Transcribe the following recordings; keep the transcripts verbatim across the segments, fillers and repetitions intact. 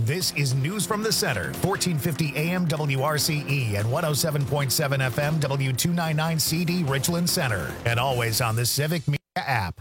This is News from the Center, fourteen fifty A M W R C E and one oh seven point seven F M W two ninety-nine C D Richland Center. And always on the Civic Media app.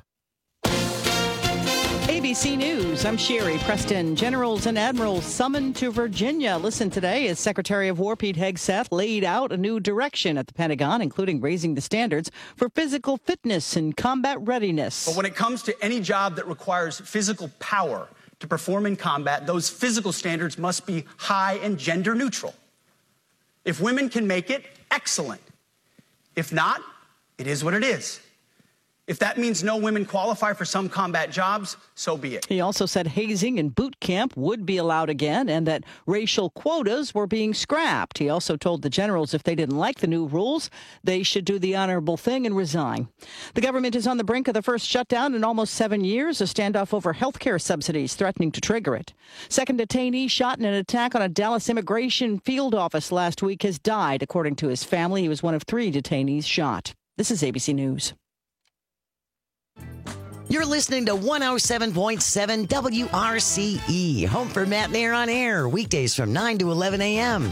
A B C News, I'm Sherry Preston. Generals and admirals summoned to Virginia. Listen today as Secretary of War Pete Hegseth laid out a new direction at the Pentagon, including raising the standards for physical fitness and combat readiness. But when it comes to any job that requires physical power to perform in combat, those physical standards must be high and gender neutral. If women can make it, excellent. If not, it is what it is. If that means no women qualify for some combat jobs, so be it. He also said hazing and boot camp would be allowed again and that racial quotas were being scrapped. He also told the generals if they didn't like the new rules, they should do the honorable thing and resign. The government is on the brink of the first shutdown in almost seven years, a standoff over health care subsidies threatening to trigger it. Second detainee shot in an attack on a Dallas immigration field office last week has died, according to his family. He was one of three detainees shot. This is A B C News. You're listening to one oh seven point seven W R C E, home for Matt and Air on Air, weekdays from nine to eleven A M.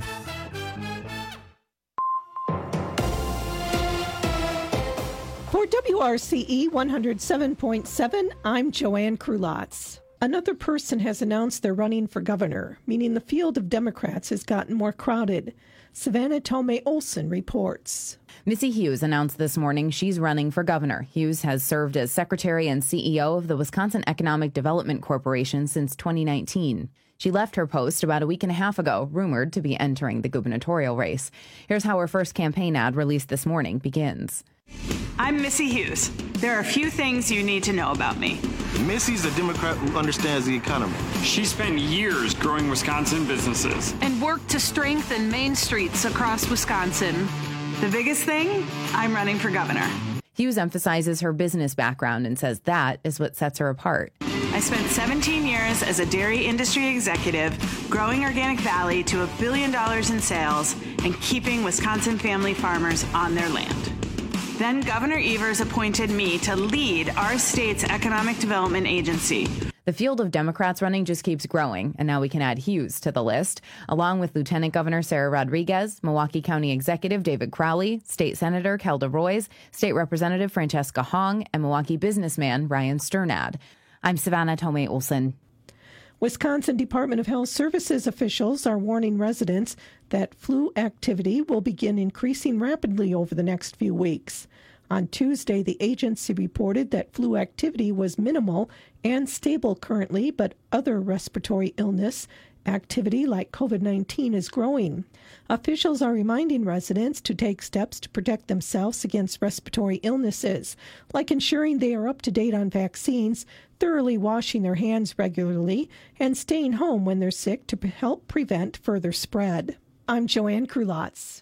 For W R C E one oh seven point seven, I'm Joanne Krulotz. Another person has announced they're running for governor, meaning the field of Democrats has gotten more crowded. Savannah Tomei Olson reports. Missy Hughes announced this morning she's running for governor. Hughes has served as secretary and C E O of the Wisconsin Economic Development Corporation since twenty nineteen. She left her post about a week and a half ago, rumored to be entering the gubernatorial race. Here's how her first campaign ad released this morning begins. I'm Missy Hughes. There are a few things you need to know about me. Missy's a Democrat who understands the economy. She spent years growing Wisconsin businesses and worked to strengthen main streets across Wisconsin. The biggest thing, I'm running for governor. Hughes emphasizes her business background and says that is what sets her apart. I spent seventeen years as a dairy industry executive, growing Organic Valley to a billion dollars in sales and keeping Wisconsin family farmers on their land. Then Governor Evers appointed me to lead our state's economic development agency. The field of Democrats running just keeps growing, and now we can add Hughes to the list, along with Lieutenant Governor Sarah Rodriguez, Milwaukee County Executive David Crowley, State Senator Kelda Roys, State Representative Francesca Hong, and Milwaukee businessman Ryan Sternad. I'm Savannah Tomei Olson. Wisconsin Department of Health Services officials are warning residents that flu activity will begin increasing rapidly over the next few weeks. On Tuesday, the agency reported that flu activity was minimal and stable currently, but other respiratory illness activity like COVID nineteen is growing. Officials are reminding residents to take steps to protect themselves against respiratory illnesses, like ensuring they are up to date on vaccines, thoroughly washing their hands regularly, and staying home when they're sick to help prevent further spread. I'm Joanne Krulotz.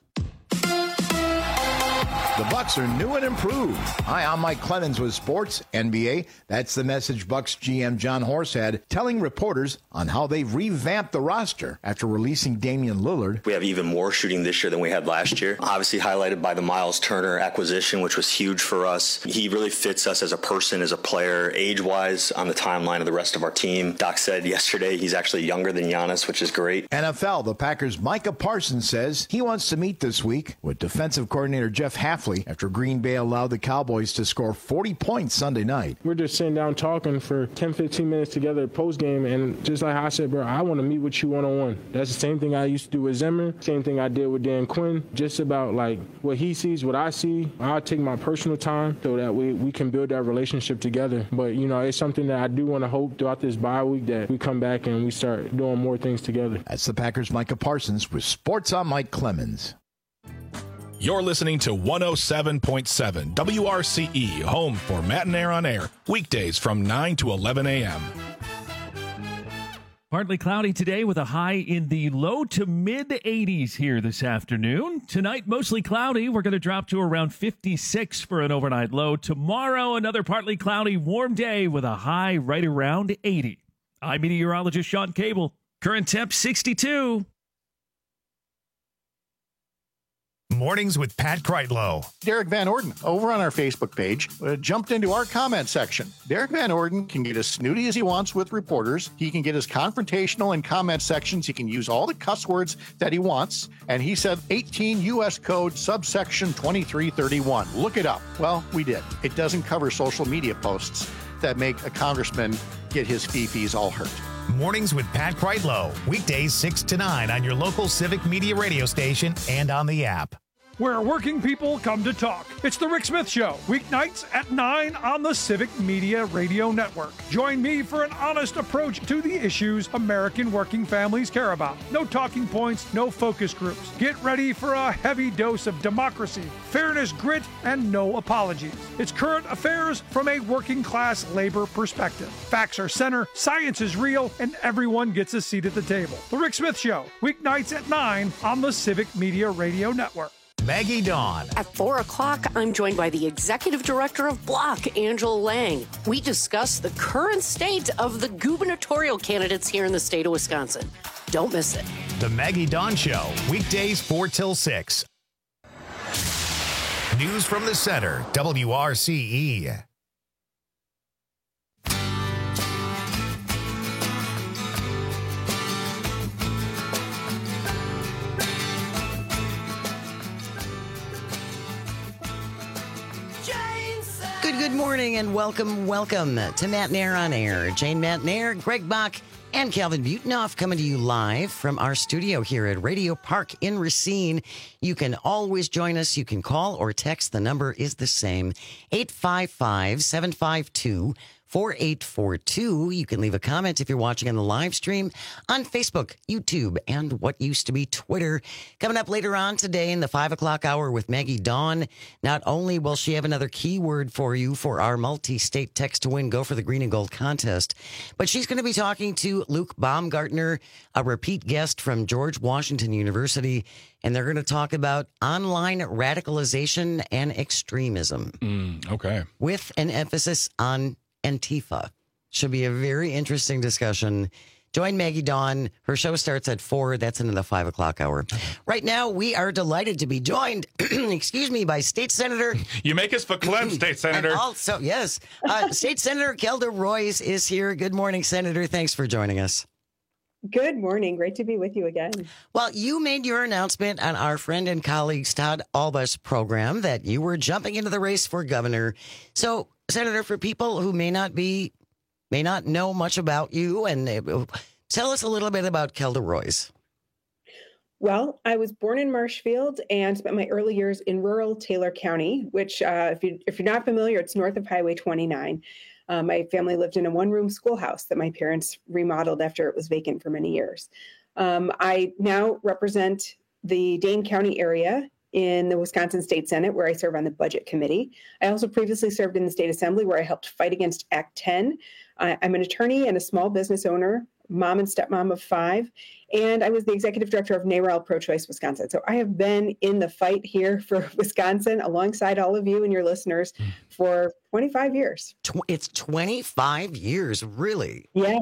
The Bucs are new and improved. Hi, I'm Mike Clemens with Sports N B A. That's the message Bucs G M John Horst had, telling reporters on how they've revamped the roster after releasing Damian Lillard. We have even more shooting this year than we had last year. Obviously highlighted by the Miles Turner acquisition, which was huge for us. He really fits us as a person, as a player, age-wise, on the timeline of the rest of our team. Doc said yesterday he's actually younger than Giannis, which is great. N F L, the Packers' Micah Parsons says he wants to meet this week with defensive coordinator Jeff Hafley after Green Bay allowed the Cowboys to score forty points Sunday night. We're just sitting down talking for ten, fifteen minutes together post-game, and just like I said, bro, I want to meet with you one-on-one. That's the same thing I used to do with Zimmer, same thing I did with Dan Quinn, just about like what he sees, what I see. I'll take my personal time so that we, we can build that relationship together. But, you know, it's something that I do want to hope throughout this bye week that we come back and we start doing more things together. That's the Packers' Micah Parsons with Sports on Mike Clemens. You're listening to one oh seven point seven W R C E, home for Matt and Air on Air, weekdays from nine to eleven A M. Partly cloudy today with a high in the low to mid eighties here this afternoon. Tonight, mostly cloudy. We're going to drop to around fifty-six for an overnight low. Tomorrow, another partly cloudy, warm day with a high right around eighty. I'm meteorologist Sean Cable. Current temp sixty-two. Mornings with Pat Kreitlow. Derek Van Orden, over on our Facebook page, uh, jumped into our comment section. Derek Van Orden can get as snooty as he wants with reporters. He can get as confrontational in comment sections. He can use all the cuss words that he wants. And he said eighteen U S Code subsection twenty-three thirty-one. Look it up. Well, we did. It doesn't cover social media posts that make a congressman get his fee-fees all hurt. Mornings with Pat Kreitlow. Weekdays six to nine on your local Civic Media radio station and on the app. Where working people come to talk. It's the Rick Smith Show, weeknights at nine on the Civic Media Radio Network. Join me for an honest approach to the issues American working families care about. No talking points, no focus groups. Get ready for a heavy dose of democracy, fairness, grit, and no apologies. It's current affairs from a working class labor perspective. Facts are center, science is real, and everyone gets a seat at the table. The Rick Smith Show, weeknights at nine on the Civic Media Radio Network. Maggie Dawn. At four o'clock, I'm joined by the Executive Director of Block, Angela Lang. We discuss the current state of the gubernatorial candidates here in the state of Wisconsin. Don't miss it. The Maggie Dawn Show, weekdays four till six. News from the center, W R C E. Good, good morning and welcome, welcome to Matt Nair on Air. Jane Matt Nair, Greg Bach, and Calvin Butenoff coming to you live from our studio here at Radio Park in Racine. You can always join us. You can call or text. The number is the same, eight five five, seven five two, four eight four two. You can leave a comment if you're watching on the live stream on Facebook, YouTube, and what used to be Twitter. Coming up later on today in the five o'clock hour with Maggie Dawn, not only will she have another keyword for you for our multi-state text to win Go for the Green and Gold contest, but she's going to be talking to Luke Baumgartner, a repeat guest from George Washington University, and they're going to talk about online radicalization and extremism. Mm, okay. With an emphasis on Antifa. Should be a very interesting discussion. Join Maggie Dawn. Her show starts at four. That's into the five o'clock hour. Right now, we are delighted to be joined, excuse me, by State Senator. You make us for Clem, State Senator. And also, yes, uh, State Senator Kelda Roys is here. Good morning, Senator. Thanks for joining us. Good morning. Great to be with you again. Well, you made your announcement on our friend and colleague Todd Alba's program that you were jumping into the race for governor. So, Senator, for people who may not be, may not know much about you, and uh, tell us a little bit about Kelda Roys. Well, I was born in Marshfield and spent my early years in rural Taylor County, which, uh, if you if you're not familiar, it's north of Highway twenty-nine. Uh, my family lived in a one-room schoolhouse that my parents remodeled after it was vacant for many years. Um, I now represent the Dane County area in the Wisconsin State Senate, where I serve on the Budget Committee. I also previously served in the State Assembly, where I helped fight against Act ten. Uh, I'm an attorney and a small business owner, mom and stepmom of five, and I was the executive director of NARAL Pro-Choice Wisconsin. So I have been in the fight here for Wisconsin alongside all of you and your listeners for twenty-five years. It's twenty-five years, really? Yeah.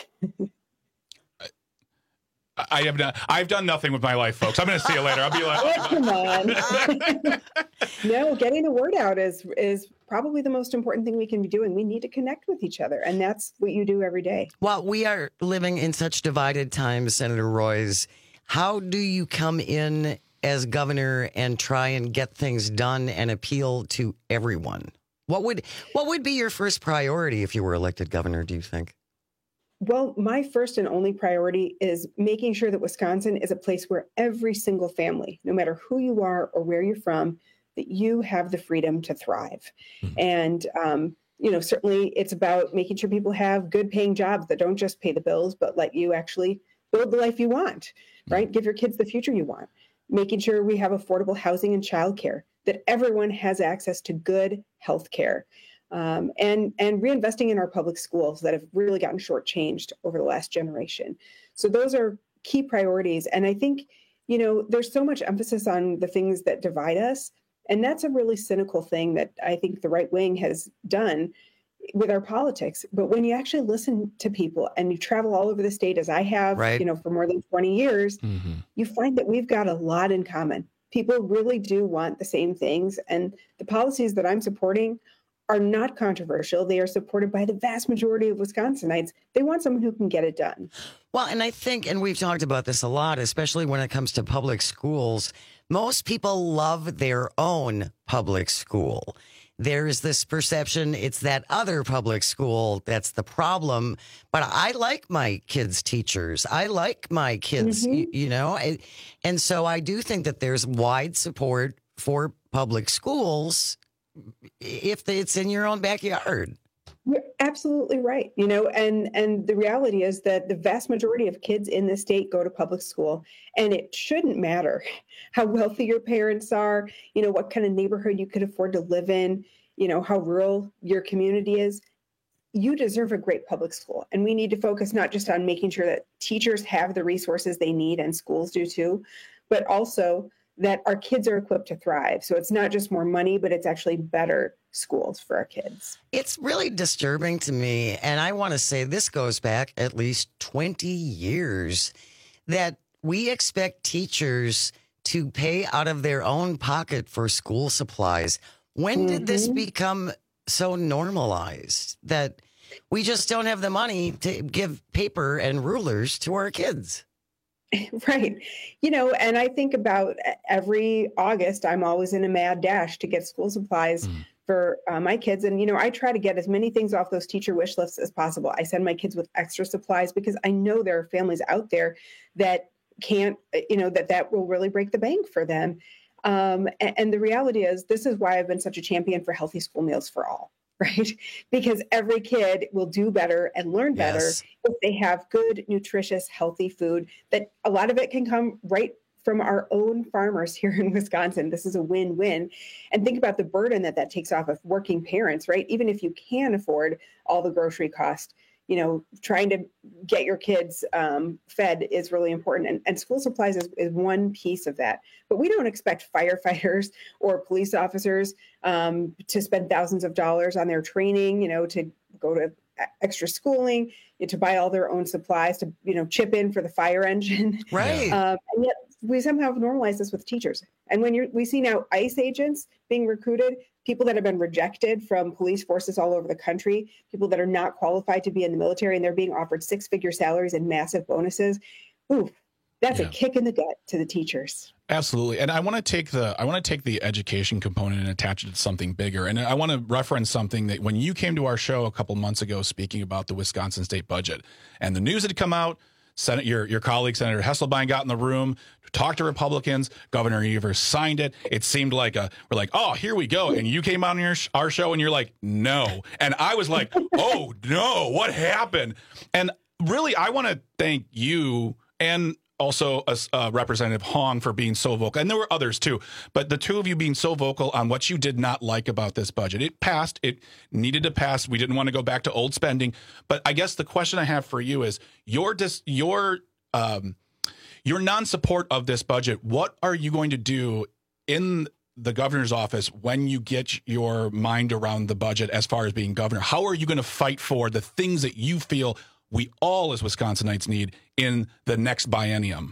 I have done. I've done nothing with my life, folks. I'm going to see you later. I'll be like, oh, come on. No, getting the word out is is probably the most important thing we can be doing. We need to connect with each other, and that's what you do every day. Well, we are living in such divided times, Senator Roys. How do you come in as governor and try and get things done and appeal to everyone? What would what would be your first priority if you were elected governor, do you think? Well, my first and only priority is making sure that Wisconsin is a place where every single family, no matter who you are or where you're from, that you have the freedom to thrive. Mm-hmm. And, um, you know, certainly it's about making sure people have good paying jobs that don't just pay the bills, but let you actually build the life you want, right? Mm-hmm. Give your kids the future you want. Making sure we have affordable housing and childcare, that everyone has access to good health care. Um, and, and reinvesting in our public schools that have really gotten shortchanged over the last generation. So those are key priorities. And I think, you know, there's so much emphasis on the things that divide us. And that's a really cynical thing that I think the right wing has done with our politics. But when you actually listen to people and you travel all over the state, as I have, right. you know, for more than twenty years, mm-hmm. you find that we've got a lot in common. People really do want the same things. And the policies that I'm supporting are not controversial. They are supported by the vast majority of Wisconsinites. They want someone who can get it done. Well, and I think, and we've talked about this a lot, especially when it comes to public schools, most people love their own public school. There's this perception it's that other public school that's the problem. But I like my kids' teachers. I like my kids, mm-hmm. you, you know. I, and so I do think that there's wide support for public schools if it's in your own backyard. You're absolutely right. You know, and and the reality is that the vast majority of kids in this state go to public school, and it shouldn't matter how wealthy your parents are, you know, what kind of neighborhood you could afford to live in, you know, how rural your community is. You deserve a great public school. And we need to focus not just on making sure that teachers have the resources they need, and schools do too, but also that our kids are equipped to thrive. So it's not just more money, but it's actually better schools for our kids. It's really disturbing to me. And I want to say this goes back at least twenty years that we expect teachers to pay out of their own pocket for school supplies. When mm-hmm. did this become so normalized that we just don't have the money to give paper and rulers to our kids? Right. You know, and I think about every August, I'm always in a mad dash to get school supplies mm. for uh, my kids. And, you know, I try to get as many things off those teacher wish lists as possible. I send my kids with extra supplies because I know there are families out there that can't, you know, that that will really break the bank for them. Um, and, and the reality is, this is why I've been such a champion for healthy school meals for all. Right? Because every kid will do better and learn better yes. if they have good, nutritious, healthy food. That a lot of it can come right from our own farmers here in Wisconsin. This is a win-win. And think about the burden that that takes off of working parents, right? Even if you can afford all the grocery cost, you know, trying to get your kids um, fed is really important. And, and school supplies is, is one piece of that. But we don't expect firefighters or police officers um, to spend thousands of dollars on their training, you know, to go to extra schooling, to buy all their own supplies, to, you know, chip in for the fire engine. Right. Um, and yet we somehow have normalized this with teachers. And when you're, we see now ICE agents being recruited, people that have been rejected from police forces all over the country, people that are not qualified to be in the military, and they're being offered six-figure salaries and massive bonuses. Ooh, that's yeah. a kick in the gut to the teachers. Absolutely. And I want to take the I want to take the education component and attach it to something bigger. And I want to reference something that when you came to our show a couple months ago speaking about the Wisconsin state budget and the news had come out, Senate, your your colleague, Senator Hesselbein, got in the room, talked to Republicans. Governor Evers signed it. It seemed like a we're like, oh, here we go. And you came on your our show and you're like, no. And I was like, oh no, what happened? And really, I want to thank you and also uh, uh, Representative Hong for being so vocal. And there were others too, but the two of you being so vocal on what you did not like about this budget. It passed. It needed to pass. We didn't want to go back to old spending. But I guess the question I have for you is your dis- your um, your non-support of this budget. What are you going to do in the governor's office when you get your mind around the budget as far as being governor? How are you going to fight for the things that you feel we all as Wisconsinites need in the next biennium?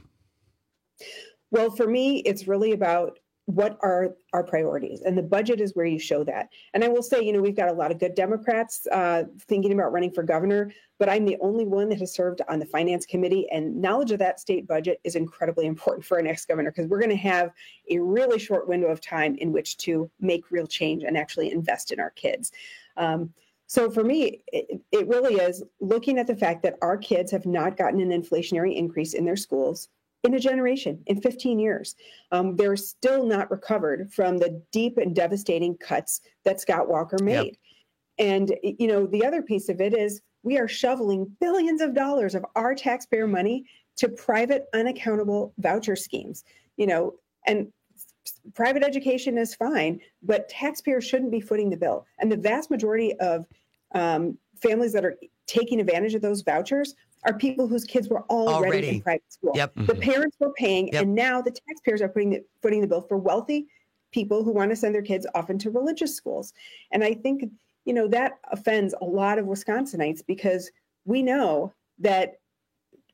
Well, for me, it's really about what are our priorities, and the budget is where you show that. And I will say, you know, we've got a lot of good Democrats uh, thinking about running for governor, but I'm the only one that has served on the finance committee, and knowledge of that state budget is incredibly important for our next governor, because we're going to have a really short window of time in which to make real change and actually invest in our kids. Um, So for me, it, it really is looking at the fact that our kids have not gotten an inflationary increase in their schools in a generation, in fifteen years. Um, they're still not recovered from the deep and devastating cuts that Scott Walker made. Yep. And, you know, the other piece of it is we are shoveling billions of dollars of our taxpayer money to private, unaccountable voucher schemes, you know, and private education is fine, but taxpayers shouldn't be footing the bill. And the vast majority of um, families that are taking advantage of those vouchers are people whose kids were already, already. in private school. Yep. Mm-hmm. The parents were paying, yep. and now the taxpayers are putting the, footing the bill for wealthy people who want to send their kids off into religious schools. And I think, you know, that offends a lot of Wisconsinites, because we know that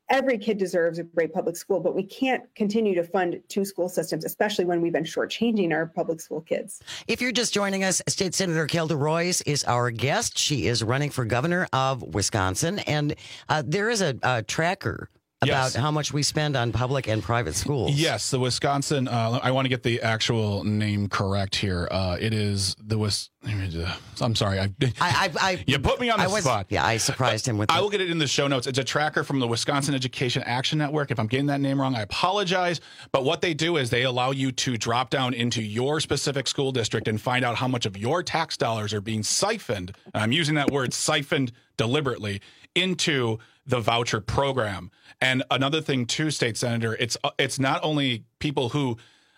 every kid deserves a great public school, but we can't continue to fund two school systems, especially when we've been shortchanging our public school kids. If you're just joining us, State Senator Kelda Roys is our guest. She is running for governor of Wisconsin, and uh, there is a, a tracker about yes. how much we spend on public and private schools. Yes, the Wisconsin, uh, I want to get the actual name correct here. Uh, it is the Wis. I'm sorry. I, I, I, I you put me on the I was, spot. Yeah, I surprised him with I it. will get it in the show notes. It's a tracker from the Wisconsin Education Action Network. If I'm getting that name wrong, I apologize. But what they do is they allow you to drop down into your specific school district and find out how much of your tax dollars are being siphoned. And I'm using that word siphoned deliberately into the voucher program. And another thing too, State Senator, it's it's not only people who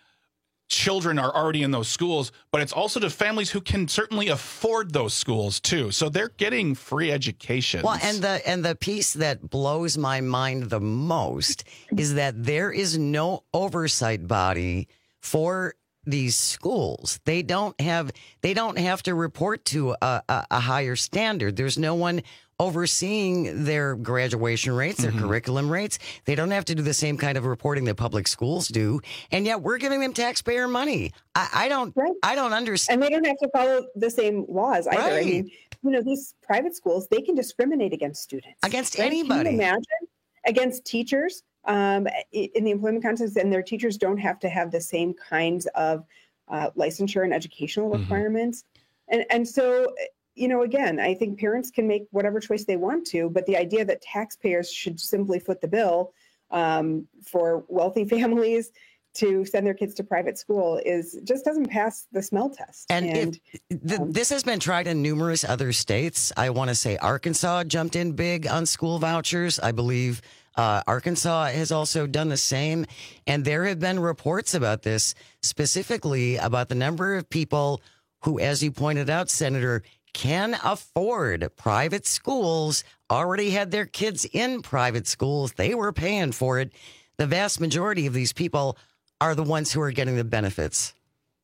children are already in those schools, but it's also to families who can certainly afford those schools too. So they're getting free education. Well, and the and the piece that blows my mind the most is that there is no oversight body for these schools. They don't have they don't have to report to a, a, a higher standard. There's no one overseeing their graduation rates, their mm-hmm. curriculum rates. They don't have to do the same kind of reporting that public schools do, and yet we're giving them taxpayer money. I, I don't, right. I don't understand. And they don't have to follow the same laws either. Right. I mean, you know, these private schools, they can discriminate against students, against right? anybody. Can you imagine against teachers um, in the employment context, and their teachers don't have to have the same kinds of uh, licensure and educational mm-hmm. requirements, and and so. You know, again, I think parents can make whatever choice they want to, but the idea that taxpayers should simply foot the bill um, for wealthy families to send their kids to private school is just doesn't pass the smell test. And, and if, th- um, this has been tried in numerous other states. I want to say Arkansas jumped in big on school vouchers. I believe uh, Arkansas has also done the same. And there have been reports about this, specifically about the number of people who, as you pointed out, Senator, can afford private schools, already had their kids in private schools. They were paying for it. The vast majority of these people are the ones who are getting the benefits,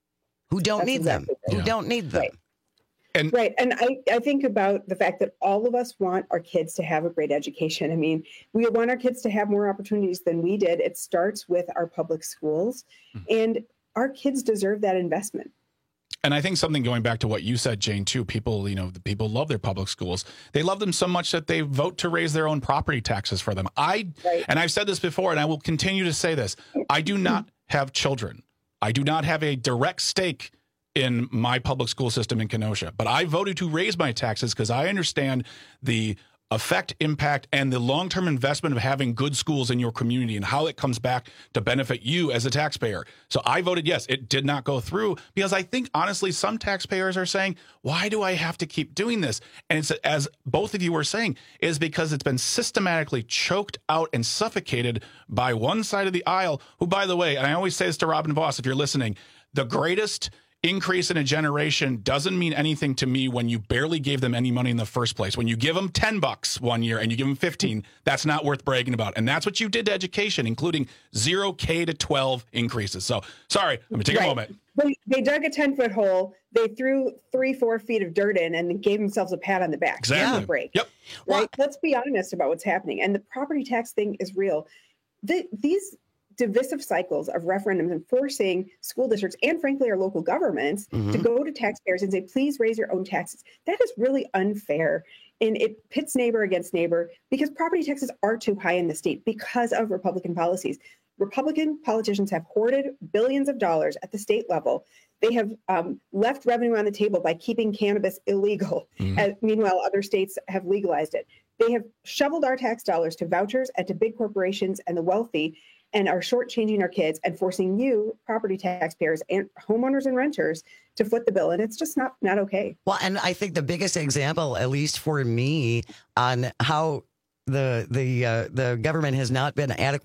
who don't That's need exactly them, right. who yeah. don't need them. Right. And, right. And I, I think about the fact that all of us want our kids to have a great education. I mean, we want our kids to have more opportunities than we did. It starts with our public schools, mm-hmm. and our kids deserve that investment. And I think something going back to what you said, Jane, too, people, you know, the people love their public schools. They love them so much that they vote to raise their own property taxes for them. I, right. and I've said this before, and I will continue to say this. I do not have children. I do not have a direct stake in my public school system in Kenosha, but I voted to raise my taxes because I understand the effect, impact, and the long-term investment of having good schools in your community and how it comes back to benefit you as a taxpayer. So I voted yes. It did not go through because I think, honestly, some taxpayers are saying, why do I have to keep doing this? And it's, as both of you were saying, is because it's been systematically choked out and suffocated by one side of the aisle, who, by the way, and I always say this to Robin Voss, if you're listening, the greatest increase in a generation doesn't mean anything to me when you barely gave them any money in the first place. When you give them ten bucks one year and you give them fifteen, that's not worth bragging about. And that's what you did to education, including zero K to twelve increases. So sorry, I'm going to take right. a moment. They, they dug a ten foot hole. They threw three, four feet of dirt in and gave themselves a pat on the back. Exactly. A break. Yep. Right. Well, let's be honest about what's happening. And the property tax thing is real. The, these divisive cycles of referendums and forcing school districts and frankly our local governments mm-hmm. to go to taxpayers and say, please raise your own taxes. That is really unfair. And it pits neighbor against neighbor because property taxes are too high in the state because of Republican policies. Republican politicians have hoarded billions of dollars at the state level. They have um, left revenue on the table by keeping cannabis illegal. Mm-hmm. As, meanwhile, other states have legalized it. They have shoveled our tax dollars to vouchers and to big corporations and the wealthy, and are shortchanging our kids and forcing you, property taxpayers and homeowners and renters, to foot the bill. And it's just not not okay. Well, and I think the biggest example, at least for me, on how the the uh, the government has not been adequately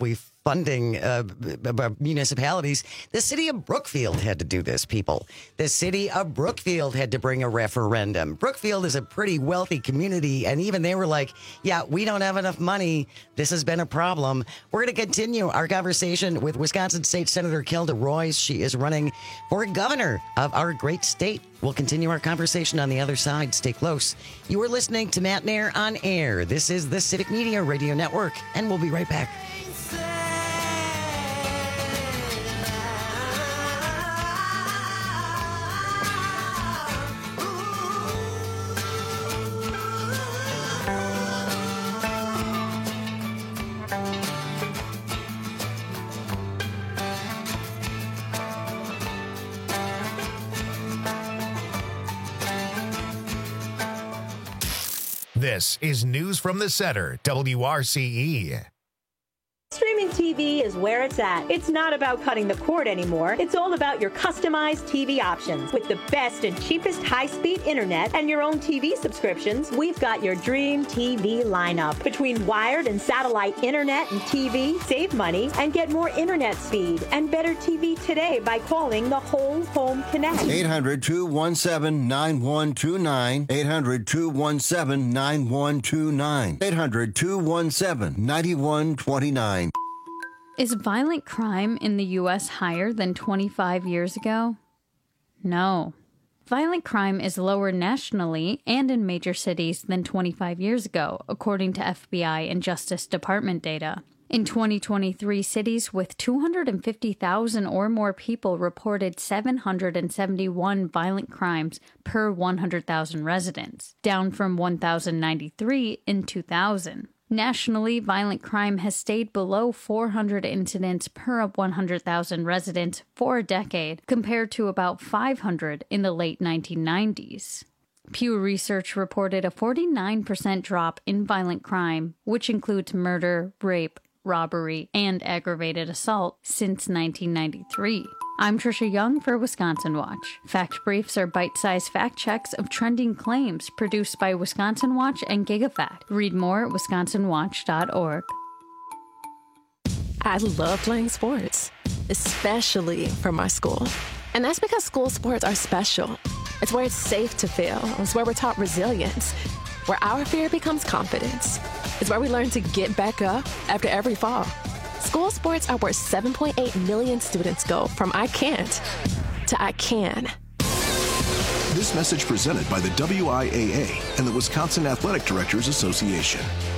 funding uh, b- b- municipalities. The city of Brookfield had to do this, people. The city of Brookfield had to bring a referendum. Brookfield is a pretty wealthy community, and even they were like, yeah, we don't have enough money. This has been a problem. We're going to continue our conversation with Wisconsin State Senator Kelda Roys. She is running for governor of our great state. We'll continue our conversation on the other side. Stay close. You are listening to Matt Nair on Air. This is the Civic Media Radio Network, and we'll be right back. This is News from the Center, W R C E. Streaming T V is where it's at. It's not about cutting the cord anymore. It's all about your customized T V options. With the best and cheapest high-speed internet and your own T V subscriptions, we've got your dream T V lineup. Between wired and satellite internet and T V, save money and get more internet speed and better T V today by calling the Whole Home Connect. eight hundred, two one seven, nine one two nine. eight hundred, two one seven, nine one two nine. eight hundred, two one seven, nine one two nine. Is violent crime in the U S higher than twenty-five years ago? No. Violent crime is lower nationally and in major cities than twenty-five years ago, according to F B I and Justice Department data. In twenty twenty-three, cities with two hundred fifty thousand or more people reported seven hundred seventy-one violent crimes per one hundred thousand residents, down from one thousand ninety-three in two thousand. Nationally, violent crime has stayed below four hundred incidents per one hundred thousand residents for a decade, compared to about five hundred in the late nineteen nineties. Pew Research reported a forty-nine percent drop in violent crime, which includes murder, rape, robbery, and aggravated assault, since nineteen ninety-three. I'm Trisha Young for Wisconsin Watch. Fact Briefs are bite-sized fact checks of trending claims produced by Wisconsin Watch and GigaFact. Read more at wisconsin watch dot org. I love playing sports, especially for my school. And that's because school sports are special. It's where it's safe to fail. It's where we're taught resilience, where our fear becomes confidence. It's where we learn to get back up after every fall. School sports are where seven point eight million students go from I can't to I can. This message presented by the W I A A and the Wisconsin Athletic Directors Association.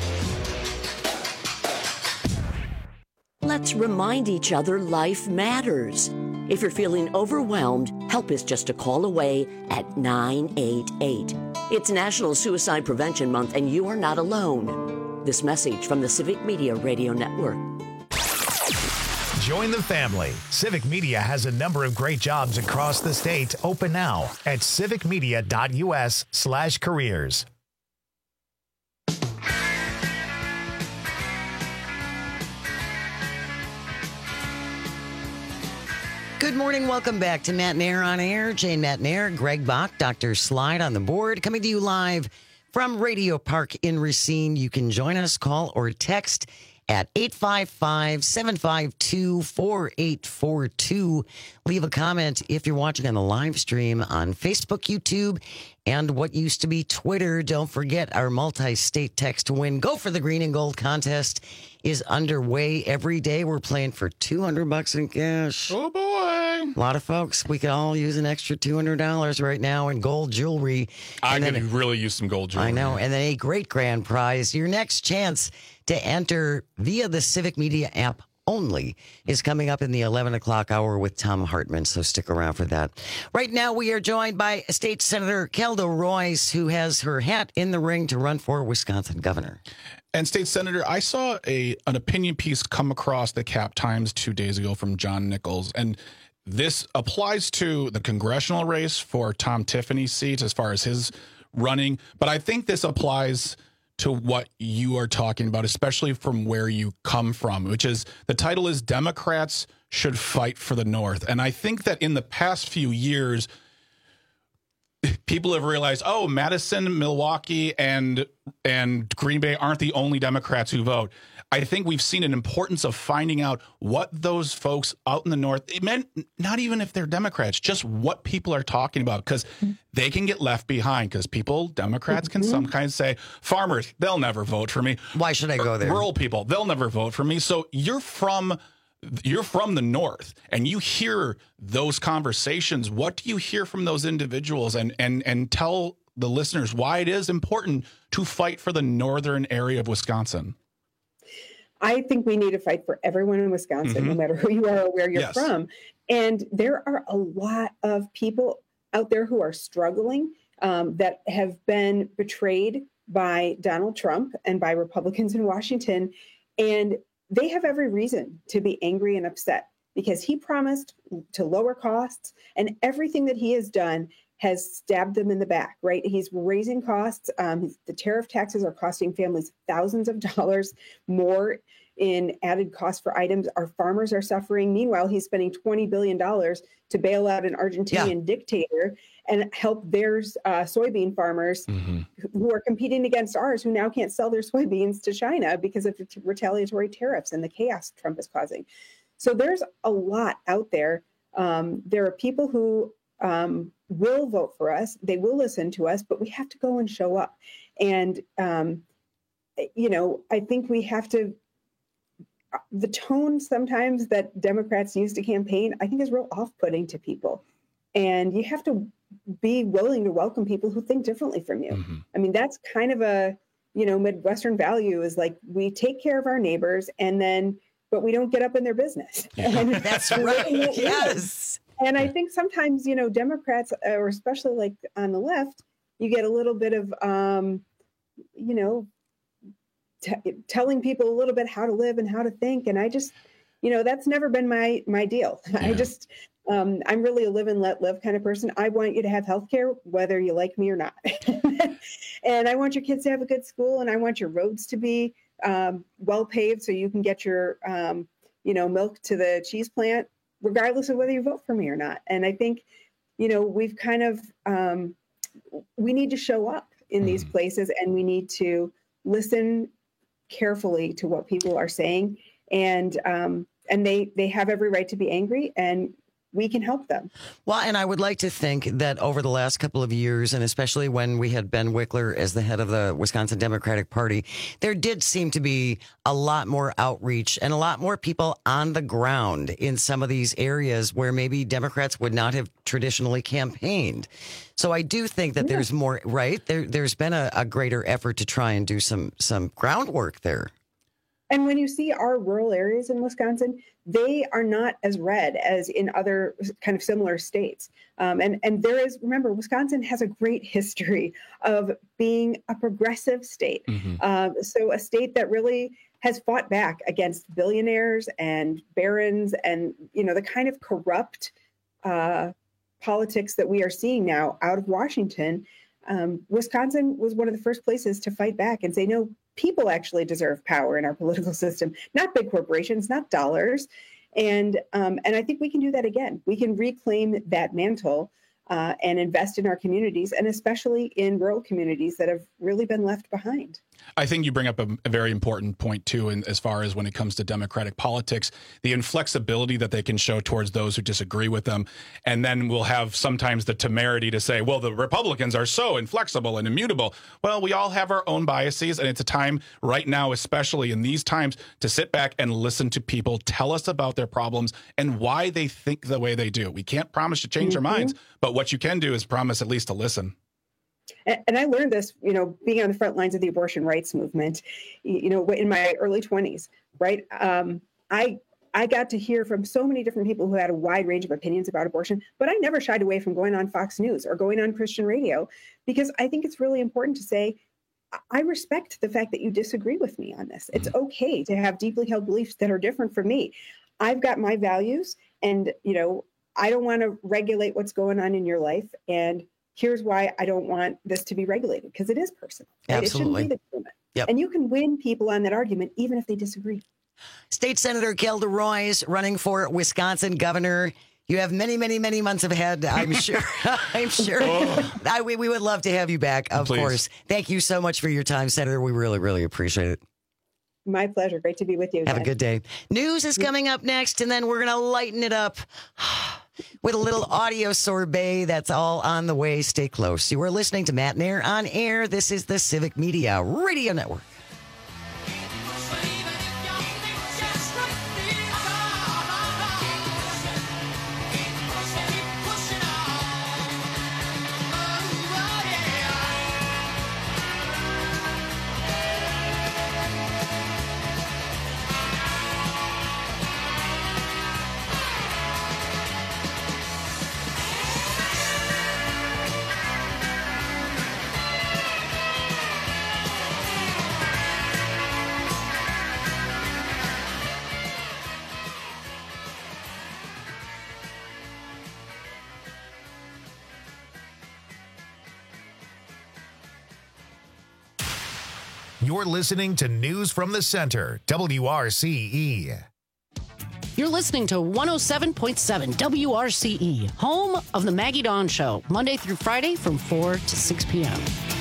Let's remind each other life matters. If you're feeling overwhelmed, help is just a call away at nine eight eight. It's National Suicide Prevention Month, and you are not alone. This message from the Civic Media Radio Network. Join the family. Civic Media has a number of great jobs across the state open now at civicmedia.us slash careers. Good morning. Welcome back to Matt Nair on Air. Jane Matt Nair, Greg Bach, Doctor Slide on the board, coming to you live from Radio Park in Racine. You can join us, call or text at eight five five, seven five two, four eight four two. Leave a comment if you're watching on the live stream on Facebook, YouTube, and what used to be Twitter. Don't forget our multi-state text to win. Go for the green and gold contest is underway every day. We're playing for two hundred bucks in cash. Oh, boy. A lot of folks, we could all use an extra two hundred dollars right now in gold jewelry. I and could then, really use some gold jewelry. I know. And then a great grand prize. Your next chance to enter via the Civic Media app only is coming up in the eleven o'clock hour with Tom Hartman, so stick around for that. Right now, we are joined by State Senator Kelda Roys, who has her hat in the ring to run for Wisconsin governor. And State Senator, I saw a an opinion piece come across the Cap Times two days ago from John Nichols, and this applies to the congressional race for Tom Tiffany's seat as far as his running, but I think this applies to what you are talking about, especially from where you come from, which is the title is Democrats Should Fight for the North. And I think that in the past few years, people have realized, oh, Madison, Milwaukee, and and Green Bay aren't the only Democrats who vote. I think we've seen an importance of finding out what those folks out in the North, it meant not even if they're Democrats, just what people are talking about, because they can get left behind because people, Democrats can sometimes say, farmers, they'll never vote for me. Why should I go there? Rural people, they'll never vote for me. So you're from you're from the North and you hear those conversations. What do you hear from those individuals? And and and tell the listeners why it is important to fight for the northern area of Wisconsin. I think we need to fight for everyone in Wisconsin, mm-hmm. no matter who you are or where you're yes. from. And there are a lot of people out there who are struggling um, that have been betrayed by Donald Trump and by Republicans in Washington. And they have every reason to be angry and upset because he promised to lower costs, and everything that he has done has stabbed them in the back, right? He's raising costs. Um, the tariff taxes are costing families thousands of dollars more in added cost for items. Our farmers are suffering. Meanwhile, he's spending twenty billion dollars to bail out an Argentinian yeah. dictator and help their uh, soybean farmers mm-hmm. who are competing against ours, who now can't sell their soybeans to China because of retaliatory tariffs and the chaos Trump is causing. So there's a lot out there. Um, there are people who um, will vote for us. They will listen to us, but we have to go and show up. And, um, you know, I think we have to, the tone sometimes that Democrats use to campaign, I think is real off-putting to people. And you have to be willing to welcome people who think differently from you. Mm-hmm. I mean, that's kind of a, you know, Midwestern value is like, we take care of our neighbors and then, but we don't get up in their business. Yeah. And that's right. Yes. And I think sometimes, you know, Democrats, or especially like on the left, you get a little bit of, um, you know, t- telling people a little bit how to live and how to think. And I just, you know, that's never been my my deal. Yeah. I just, um, I'm really a live and let live kind of person. I want you to have health care, whether you like me or not. And I want your kids to have a good school, and I want your roads to be um, well paved so you can get your, um, you know, milk to the cheese plant, regardless of whether you vote for me or not. And I think, you know, we've kind of, um, we need to show up in mm. these places, and we need to listen carefully to what people are saying. And, um, and they, they have every right to be angry, and we can help them. Well, and I would like to think that over the last couple of years, and especially when we had Ben Wickler as the head of the Wisconsin Democratic Party, there did seem to be a lot more outreach and a lot more people on the ground in some of these areas where maybe Democrats would not have traditionally campaigned. So I do think that yeah. there's more, right? There, there's been a, a greater effort to try and do some some groundwork there. And when you see our rural areas in Wisconsin, they are not as red as in other kind of similar states. Um, and, and there is, remember, Wisconsin has a great history of being a progressive state. Mm-hmm. Uh, so a state that really has fought back against billionaires and barons and, you know, the kind of corrupt uh, politics that we are seeing now out of Washington. Um, Wisconsin was one of the first places to fight back and say, no, people actually deserve power in our political system, not big corporations, not dollars. And um, and I think we can do that again. We can reclaim that mantle uh, and invest in our communities, and especially in rural communities that have really been left behind. I think you bring up a, a very important point, too, in, as far as when it comes to Democratic politics, the inflexibility that they can show towards those who disagree with them. And then we'll have sometimes the temerity to say, well, the Republicans are so inflexible and immutable. Well, we all have our own biases, and it's a time right now, especially in these times, to sit back and listen to people tell us about their problems and why they think the way they do. We can't promise to change mm-hmm. their minds, but what you can do is promise at least to listen. And I learned this, you know, being on the front lines of the abortion rights movement, you know, in my early twenties, right? Um, I I got to hear from so many different people who had a wide range of opinions about abortion, but I never shied away from going on Fox News or going on Christian radio, because I think it's really important to say, I respect the fact that you disagree with me on this. It's okay to have deeply held beliefs that are different from me. I've got my values, and, you know, I don't want to regulate what's going on in your life. And here's why I don't want this to be regulated, because it is personal. Right? Absolutely. It shouldn't be the government. Yep. And you can win people on that argument, even if they disagree. State Senator Kelda Roys running for Wisconsin governor. You have many, many, many months ahead. I'm sure. I'm sure. Oh. I, we, we would love to have you back, of Please. course. Thank you so much for your time, Senator. We really, really appreciate it. My pleasure. Great to be with you. Have again. a good day. News is coming up next, and then we're going to lighten it up with a little audio sorbet. That's all on the way. Stay close. You are listening to Matt and Air on air. This is the Civic Media Radio Network. You're listening to News from the Center, W R C E. You're listening to one oh seven point seven W R C E, home of the Maggie Dawn Show, Monday through Friday from four to six p.m.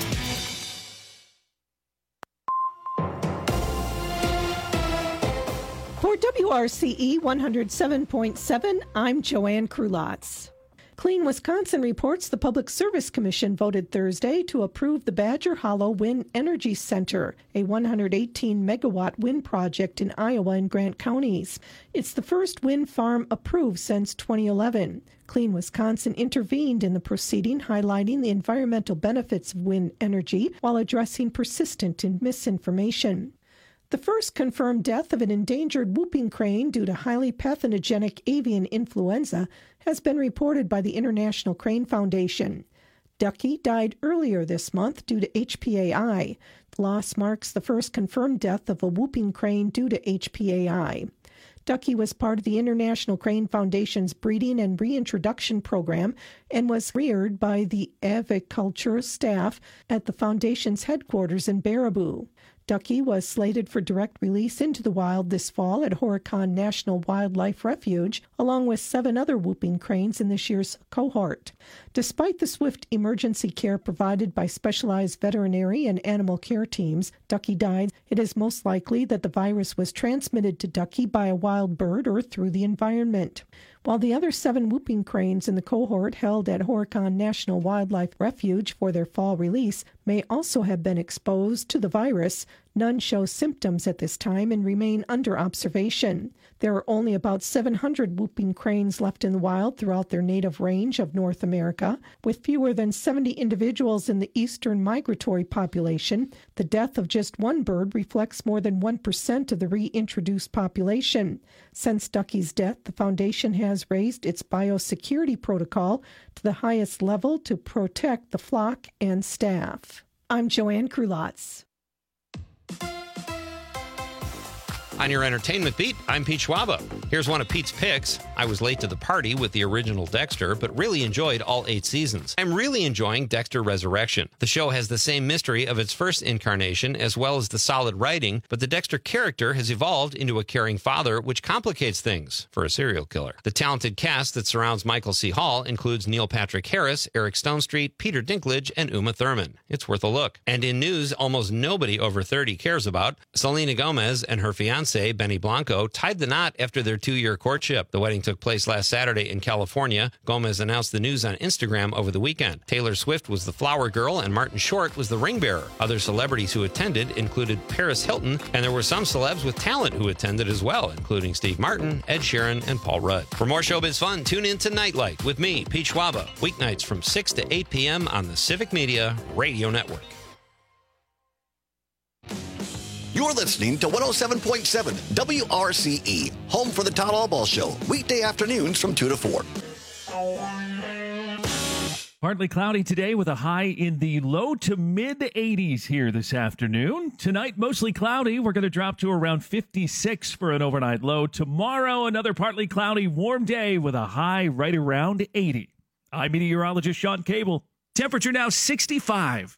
For W R C E one oh seven point seven, I'm Joanne Krulotz. Clean Wisconsin reports the Public Service Commission voted Thursday to approve the Badger Hollow Wind Energy Center, a one hundred eighteen megawatt wind project in Iowa and Grant counties. It's the first wind farm approved since twenty eleven. Clean Wisconsin intervened in the proceeding, highlighting the environmental benefits of wind energy while addressing persistent misinformation. The first confirmed death of an endangered whooping crane due to highly pathogenic avian influenza has been reported by the International Crane Foundation. Ducky died earlier this month due to H P A I. The loss marks the first confirmed death of a whooping crane due to H P A I. Ducky was part of the International Crane Foundation's breeding and reintroduction program and was reared by the aviculture staff at the foundation's headquarters in Baraboo. Ducky was slated for direct release into the wild this fall at Horicon National Wildlife Refuge, along with seven other whooping cranes in this year's cohort. Despite the swift emergency care provided by specialized veterinary and animal care teams, Ducky died. It is most likely that the virus was transmitted to Ducky by a wild bird or through the environment. While the other seven whooping cranes in the cohort held at Horicon National Wildlife Refuge for their fall release may also have been exposed to the virus, none show symptoms at this time and remain under observation. There are only about seven hundred whooping cranes left in the wild throughout their native range of North America. With fewer than seventy individuals in the eastern migratory population, the death of just one bird reflects more than one percent of the reintroduced population. Since Ducky's death, the foundation has raised its biosecurity protocol to the highest level to protect the flock and staff. I'm Joanne Krulotz. On your entertainment beat, I'm Pete Schwaba. Here's one of Pete's picks. I was late to the party with the original Dexter, but really enjoyed all eight seasons. I'm really enjoying Dexter Resurrection. The show has the same mystery of its first incarnation as well as the solid writing, but the Dexter character has evolved into a caring father, which complicates things for a serial killer. The talented cast that surrounds Michael C. Hall includes Neil Patrick Harris, Eric Stonestreet, Peter Dinklage, and Uma Thurman. It's worth a look. And in news almost nobody over thirty cares about, Selena Gomez and her fiancé Benny Blanco tied the knot after their two-year courtship. The wedding took place last Saturday in California. Gomez announced the news on Instagram over the weekend. Taylor Swift was the flower girl and Martin Short was the ring bearer. Other celebrities who attended included Paris Hilton, and there were some celebs with talent who attended as well, including Steve Martin, Ed Sheeran, and Paul Rudd. For more showbiz fun, tune in to Nightlight with me, Pete Schwaba, weeknights from six to eight p.m. on the Civic Media Radio Network. You're listening to one oh seven point seven W R C E, home for the Todd Allball Show, weekday afternoons from two to four. Partly cloudy today with a high in the low to mid eighties here this afternoon. Tonight, mostly cloudy. We're going to drop to around fifty-six for an overnight low. Tomorrow, another partly cloudy, warm day with a high right around eighty. I'm meteorologist Sean Cable. Temperature now sixty-five.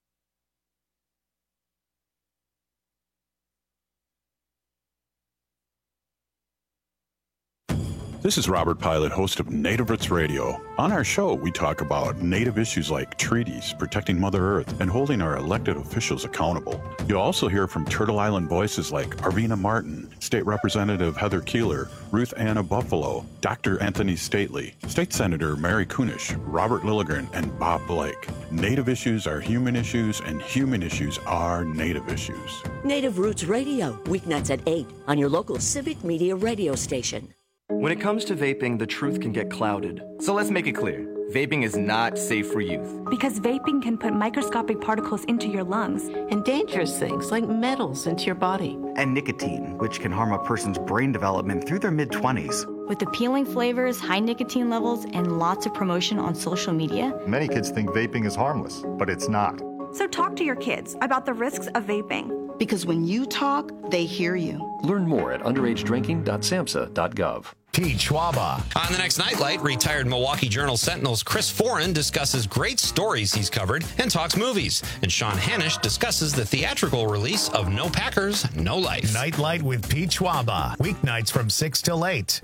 This is Robert Pilot, host of Native Roots Radio. On our show, we talk about Native issues like treaties, protecting Mother Earth, and holding our elected officials accountable. You'll also hear from Turtle Island voices like Arvina Martin, State Representative Heather Keeler, Ruth Anna Buffalo, Doctor Anthony Stately, State Senator Mary Kunish, Robert Lilligren, and Bob Blake. Native issues are human issues, and human issues are Native issues. Native Roots Radio, weeknights at eight on your local Civic Media radio station. When it comes to vaping, the truth can get clouded. So let's make it clear. Vaping is not safe for youth. Because vaping can put microscopic particles into your lungs. And dangerous things like metals into your body. And nicotine, which can harm a person's brain development through their mid-twenties. With appealing flavors, high nicotine levels, and lots of promotion on social media. Many kids think vaping is harmless, but it's not. So talk to your kids about the risks of vaping. Because when you talk, they hear you. Learn more at underage drinking dot samhsa dot gov. Pete Schwaba. On the next Nightlight, retired Milwaukee Journal Sentinel's Chris Foran discusses great stories he's covered and talks movies. And Sean Hanish discusses the theatrical release of No Packers, No Life. Nightlight with Pete Schwaba. Weeknights from six till eight.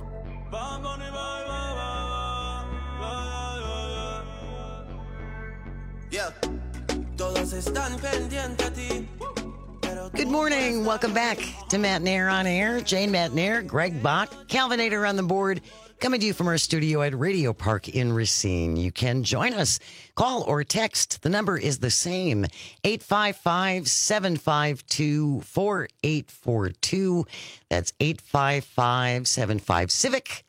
Yeah. Todos están pendientes a ti. Good morning. Welcome back to Matt Nair on Air. Jane Matt Nair, Greg Bach, Calvinator on the board, coming to you from our studio at Radio Park in Racine. You can join us. Call or text. The number is the same, eight five five, seven five two, four eight four two. That's eight five five, seven five, Civic.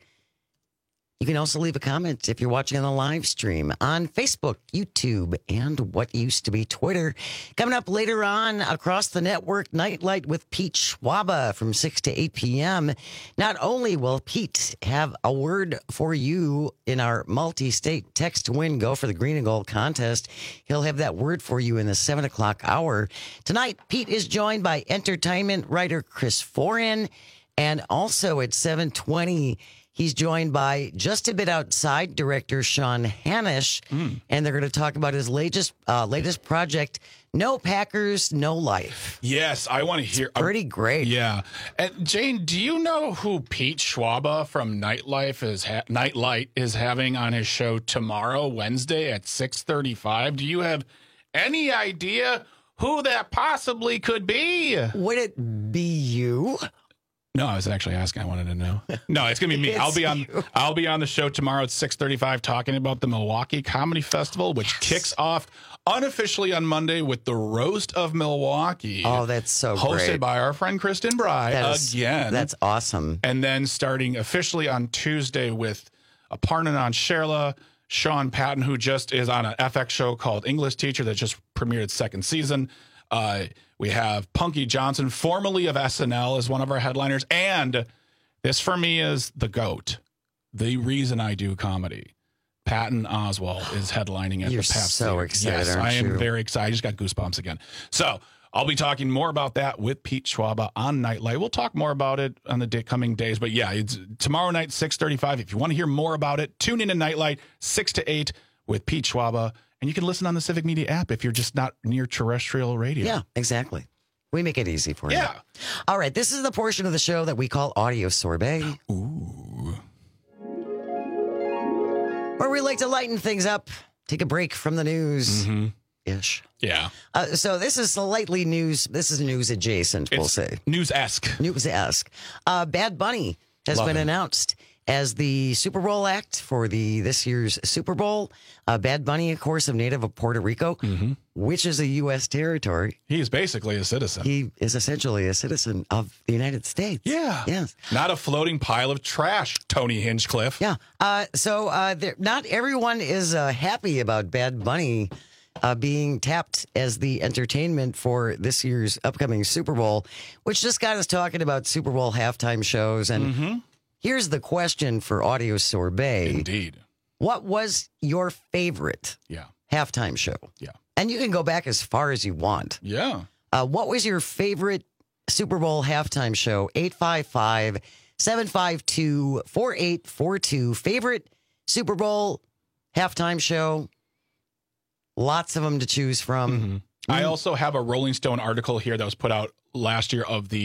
You can also leave a comment if you're watching on the live stream on Facebook, YouTube, and what used to be Twitter. Coming up later on across the network, Nightlight with Pete Schwaba from six to eight p.m. Not only will Pete have a word for you in our multi-state text to win, go for the green and gold contest, he'll have that word for you in the seven o'clock hour. Tonight, Pete is joined by entertainment writer Chris Foran, and also at seven twenty, he's joined by Just a Bit Outside director Sean Hanish, mm. and they're going to talk about his latest uh, latest project, No Packers, No Life. Yes, I want to hear. It's pretty great. Yeah. And Jane, do you know who Pete Schwaba from Nightlife is ha- Nightlight is having on his show tomorrow, Wednesday at six thirty-five? Do you have any idea who that possibly could be? Would it be you? No, I was actually asking. I wanted to know. No, it's gonna be me. It's I'll be on. you. I'll be on the show tomorrow at six thirty-five, talking about the Milwaukee Comedy Festival, which yes. kicks off unofficially on Monday with the Roast of Milwaukee. Oh, that's so hosted great. by our friend Kristen Bry that is, again. That's awesome. And then starting officially on Tuesday with Aparna Sherla, Sean Patton, who just is on an F X show called English Teacher that just premiered its second season. Uh, we have Punky Johnson, formerly of S N L, as one of our headliners. And this, for me, is the GOAT, the reason I do comedy. Patton Oswalt is headlining at You're the Pabst so Theater. excited, Yes, aren't I am you? very excited. I just got goosebumps again. So I'll be talking more about that with Pete Schwaba on Nightlight. We'll talk more about it on the day, coming days. But yeah, it's tomorrow night, six thirty-five. If you want to hear more about it, tune in to Nightlight, six to eight with Pete Schwaba. And you can listen on the Civic Media app if you're just not near terrestrial radio. Yeah, exactly. We make it easy for you. Yeah. All right, this is the portion of the show that we call Audio Sorbet. Ooh. Where we like to lighten things up, take a break from the news. Mm-hmm. Ish. Yeah. Uh, so this is slightly news. This is news adjacent, we'll It's say. News-esque. News-esque. Uh, Bad Bunny has Love been him. announced as the Super Bowl act for the this year's Super Bowl. Uh, Bad Bunny, of course, of native of Puerto Rico, mm-hmm. which is a U S territory. He is basically a citizen. He is essentially a citizen of the United States. Yeah. Yes. Not a floating pile of trash, Tony Hinchcliffe. Yeah. Uh, so uh, there, not everyone is uh, happy about Bad Bunny uh, being tapped as the entertainment for this year's upcoming Super Bowl, which just got us talking about Super Bowl halftime shows. And mm-hmm. here's the question for Audio Sorbet. Indeed. What was your favorite yeah. halftime show? Yeah. And you can go back as far as you want. Yeah. Uh, what was your favorite Super Bowl halftime show? eight five five, seven five two, four eight four two. Favorite Super Bowl halftime show? Lots of them to choose from. Mm-hmm. I also have a Rolling Stone article here that was put out last year of the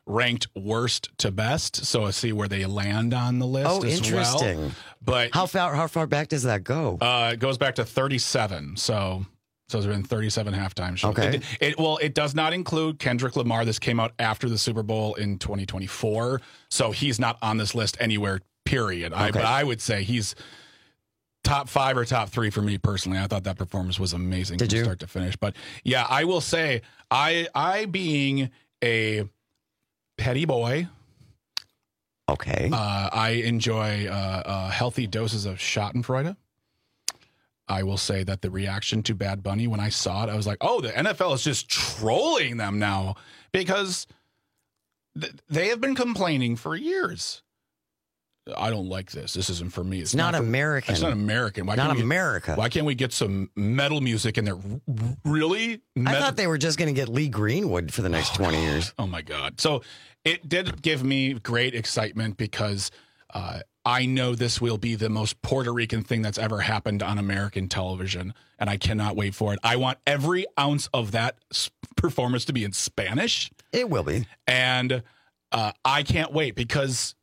ranked worst to best, so I see where they land on the list. Oh, as interesting. Well. But how far how far back does that go? Uh, it goes back to thirty-seven. So so there's been thirty-seven halftime shows. Okay. It, it well, it does not include Kendrick Lamar. This came out after the Super Bowl in twenty twenty-four, so he's not on this list anywhere. Period. I, Okay. but I would say he's top five or top three for me personally. I thought that performance was amazing Did from you? start to finish. But yeah, I will say I I being a petty boy. Okay. Uh, I enjoy uh, uh, healthy doses of Schadenfreude. I will say that the reaction to Bad Bunny when I saw it, I was like, oh, the N F L is just trolling them now because th- they have been complaining for years. I don't like this. This isn't for me. It's, It's not for- American. It's not American. Why Not can't we get- America. why can't we get some metal music in there? R- Really? I Metal- thought they were just going to get Lee Greenwood for the next twenty years. Oh my God. So it did give me great excitement because uh, I know this will be the most Puerto Rican thing that's ever happened on American television, and I cannot wait for it. I want every ounce of that s- performance to be in Spanish. It will be. And uh, I can't wait because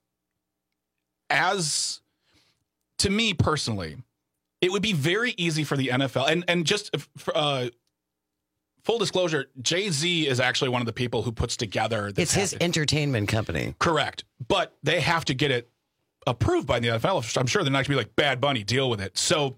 as to me personally, it would be very easy for the N F L and, and just uh, full disclosure, Jay-Z is actually one of the people who puts together this. It's his entertainment company. Correct. But they have to get it approved by the N F L. I'm sure they're not going to be like, Bad Bunny, deal with it. So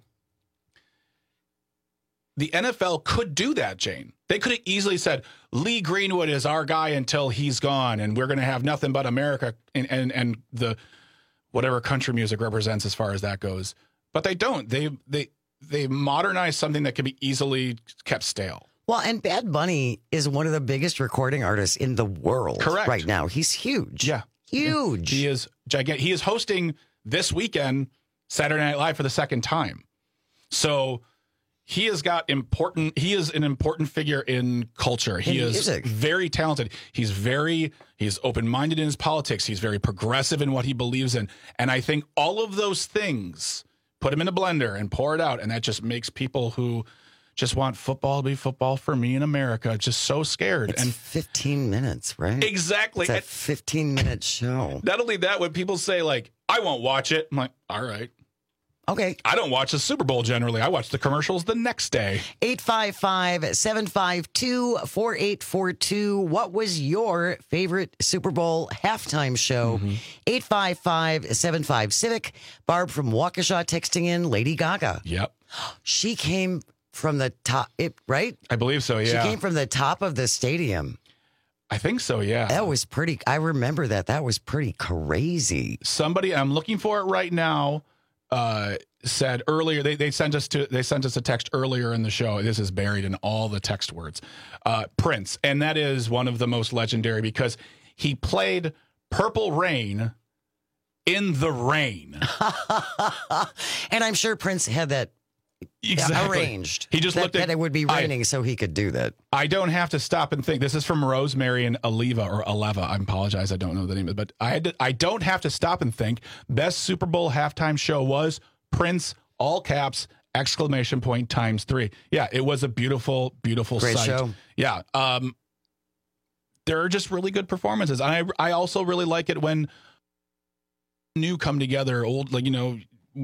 the N F L could do that, Jane. They could have easily said, Lee Greenwood is our guy until he's gone, and we're going to have nothing but America and, and, and the whatever country music represents as far as that goes. But they don't. They they they modernize something that can be easily kept stale. Well, and Bad Bunny is one of the biggest recording artists in the world Correct. right now. He's huge. Yeah. Huge. He is gigantic. He is hosting this weekend Saturday Night Live for the second time. So he has got important, he is an important figure in culture. He In is music. very talented. He's very, he's open-minded in his politics. He's very progressive in what he believes in. And I think all of those things, put him in a blender and pour it out. And that just makes people who just want football to be football for me in America just so scared. It's and fifteen minutes, right? Exactly. It's a And fifteen-minute show. not only that, when people say like, I won't watch it, I'm like, all right. Okay. I don't watch the Super Bowl generally. I watch the commercials the next day. eight five five, seven five two, four eight four two. What was your favorite Super Bowl halftime show? eight five five, seven five Civic. Barb from Waukesha texting in Lady Gaga. Yep. She came from the top, it, right? I believe so, yeah. She came from the top of the stadium. I think so, yeah. That was pretty, I remember that. That was pretty crazy. Somebody, I'm looking for it right now, uh, said earlier, they, they sent us to they sent us a text earlier in the show. This is buried in all the text words. Uh, Prince. And that is one of the most legendary because he played Purple Rain in the rain. And I'm sure Prince had that Exactly. arranged. He just that, looked at that it would be I- raining so he could do that. I don't have to stop and think. This is from Rosemary and Aleva or Aleva. I apologize. I don't know the name of it, but I had to, I don't have to stop and think. Best Super Bowl halftime show was Prince, all caps, exclamation point times three. Yeah, it was a beautiful, beautiful Great sight. show. Yeah. Um, there are just really good performances. I I also really like it when new come together, old, like, you know,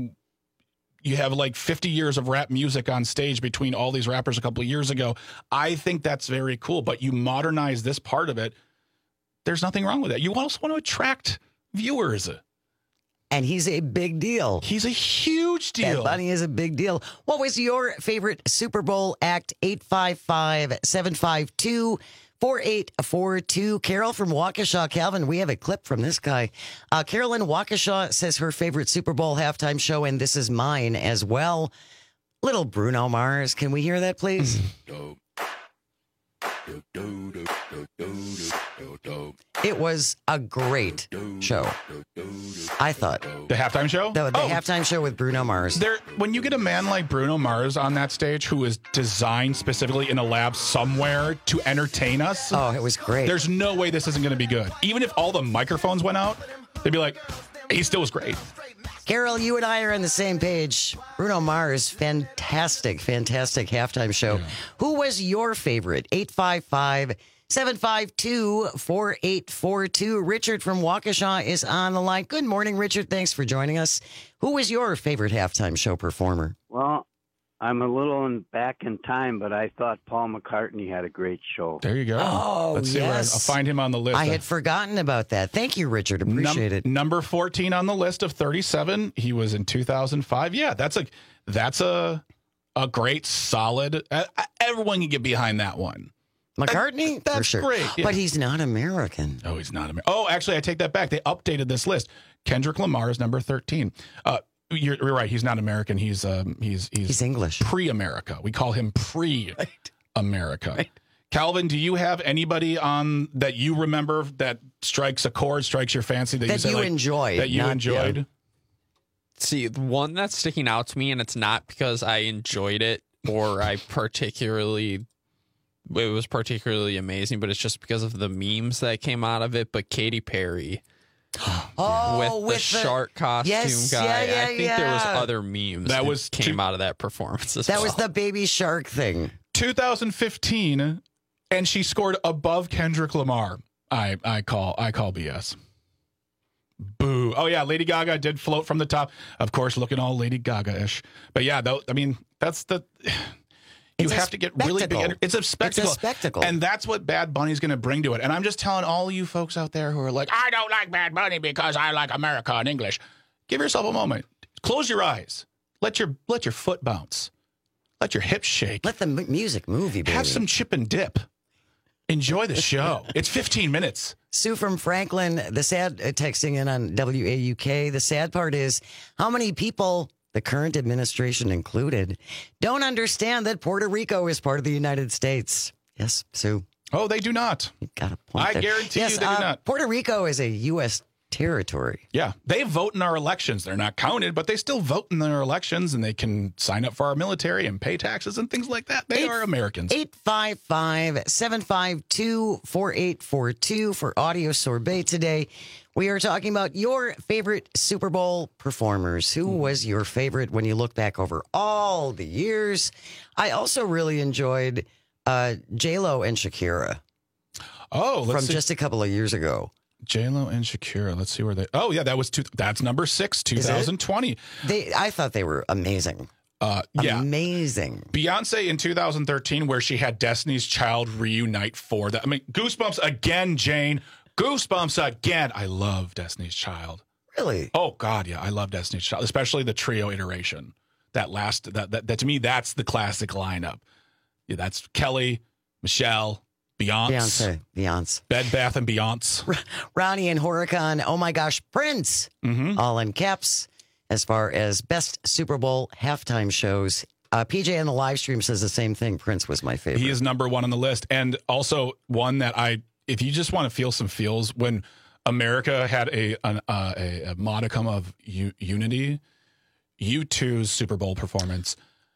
you have like fifty years of rap music on stage between all these rappers a couple of years ago. I think that's very cool, but you modernize this part of it. There's nothing wrong with that. You also want to attract viewers. And he's a big deal. He's a huge deal. Bad Bunny is a big deal. What was your favorite Super Bowl act? eight five five, seven five two, four eight four two. Carol from Waukesha. Calvin, we have a clip from this guy. Uh, Carolyn Waukesha says her favorite Super Bowl halftime show, and this is mine as well. Little Bruno Mars. Can we hear that, please? It was a great show, I thought. The halftime show? The, the Oh. halftime show with Bruno Mars. There, when you get a man like Bruno Mars on that stage who is designed specifically in a lab somewhere to entertain us. Oh, it was great. There's no way this isn't going to be good. Even if all the microphones went out, they'd be like, he still was great. Carol, you and I are on the same page. Bruno Mars, fantastic, fantastic halftime show. Who was your favorite? eight five five, seven five two, four eight four two. Richard from Waukesha is on the line. Good morning, Richard. Thanks for joining us. Who was your favorite halftime show performer? Well, I'm a little in, back in time, but I thought Paul McCartney had a great show. There you go. Oh, Let's see yes. where I, I'll find him on the list. I had forgotten about that. Thank you, Richard. Appreciate Num- it. Number fourteen on the list of thirty-seven. He was in two thousand five. Yeah, that's a that's a a great, solid. Uh, everyone can get behind that one. McCartney? That, that's For sure. great. Yeah. But he's not American. Oh, he's not American. Oh, actually, I take that back. They updated this list. Kendrick Lamar is number thirteen. Uh, you're, you're right. He's not American. He's um, he's he's, he's English. Pre-America. We call him pre-America. Right. Calvin, do you have anybody on that you remember that strikes a chord, strikes your fancy that, That you, said, you like, enjoyed, That you not- enjoyed. yeah. See, the one that's sticking out to me, and it's not because I enjoyed it or I particularly, it was particularly amazing, but it's just because of the memes that came out of it. But Katy Perry. Oh, with, with the shark costume Yes, guy. yeah, yeah, I think there was yeah. other memes That that, was came two- out of that performance as That well. was the baby shark thing. two thousand fifteen, and she scored above Kendrick Lamar. I I call I call B S. Boo. Oh yeah, Lady Gaga did float from the top. Of course, looking all Lady Gaga-ish. But yeah, though, I mean, that's the you It's a have to get really big. spectacle. ener- It's a spectacle. It's a spectacle. And that's what Bad Bunny's going to bring to it. And I'm just telling all you folks out there who are like, I don't like Bad Bunny because I like America and English. Give yourself a moment. Close your eyes. Let your let your foot bounce. Let your hips shake. Let the m- music move you, baby. Have some chip and dip. Enjoy the show. It's fifteen minutes. Sue from Franklin, the sad uh, texting in on W A U K. The sad part is how many people, the current administration included, don't understand that Puerto Rico is part of the United States. Yes, Sue. Oh, they do not. You got a point. I there. guarantee yes, you they uh, do not. Puerto Rico is a U S territory. Yeah, they vote in our elections. They're not counted, but they still vote in their elections, and they can sign up for our military and pay taxes and things like that. They Eight- are Americans. eight five five, seven five two, four eight four two for Audio Sorbet today. We are talking about your favorite Super Bowl performers. Who was your favorite when you look back over all the years? I also really enjoyed uh, J-Lo and Shakira. Oh, let's from see. just a couple of years ago. J-Lo and Shakira. Let's see where they. Oh, yeah, that was two. That's number six, Is it? twenty twenty. They, I thought they were amazing. Uh, yeah, Amazing. Beyonce in two thousand thirteen, where she had Destiny's Child reunite for that. I mean, Goosebumps again, Jane. Goosebumps again. I love Destiny's Child. Really? Oh God, yeah, I love Destiny's Child, especially the trio iteration. That last, that that, that to me, that's the classic lineup. Yeah, that's Kelly, Michelle, Beyonce, Beyonce. Beyonce. Bed Bath and Beyonce. Ronnie and Huracan. Oh my gosh, Prince. Mm-hmm. All in caps. As far as best Super Bowl halftime shows, uh, P J on the live stream says the same thing. Prince was my favorite. He is number one on the list, and also one that I, if you just want to feel some feels, when America had a an, uh, a, a modicum of u- unity, U two's Super Bowl performance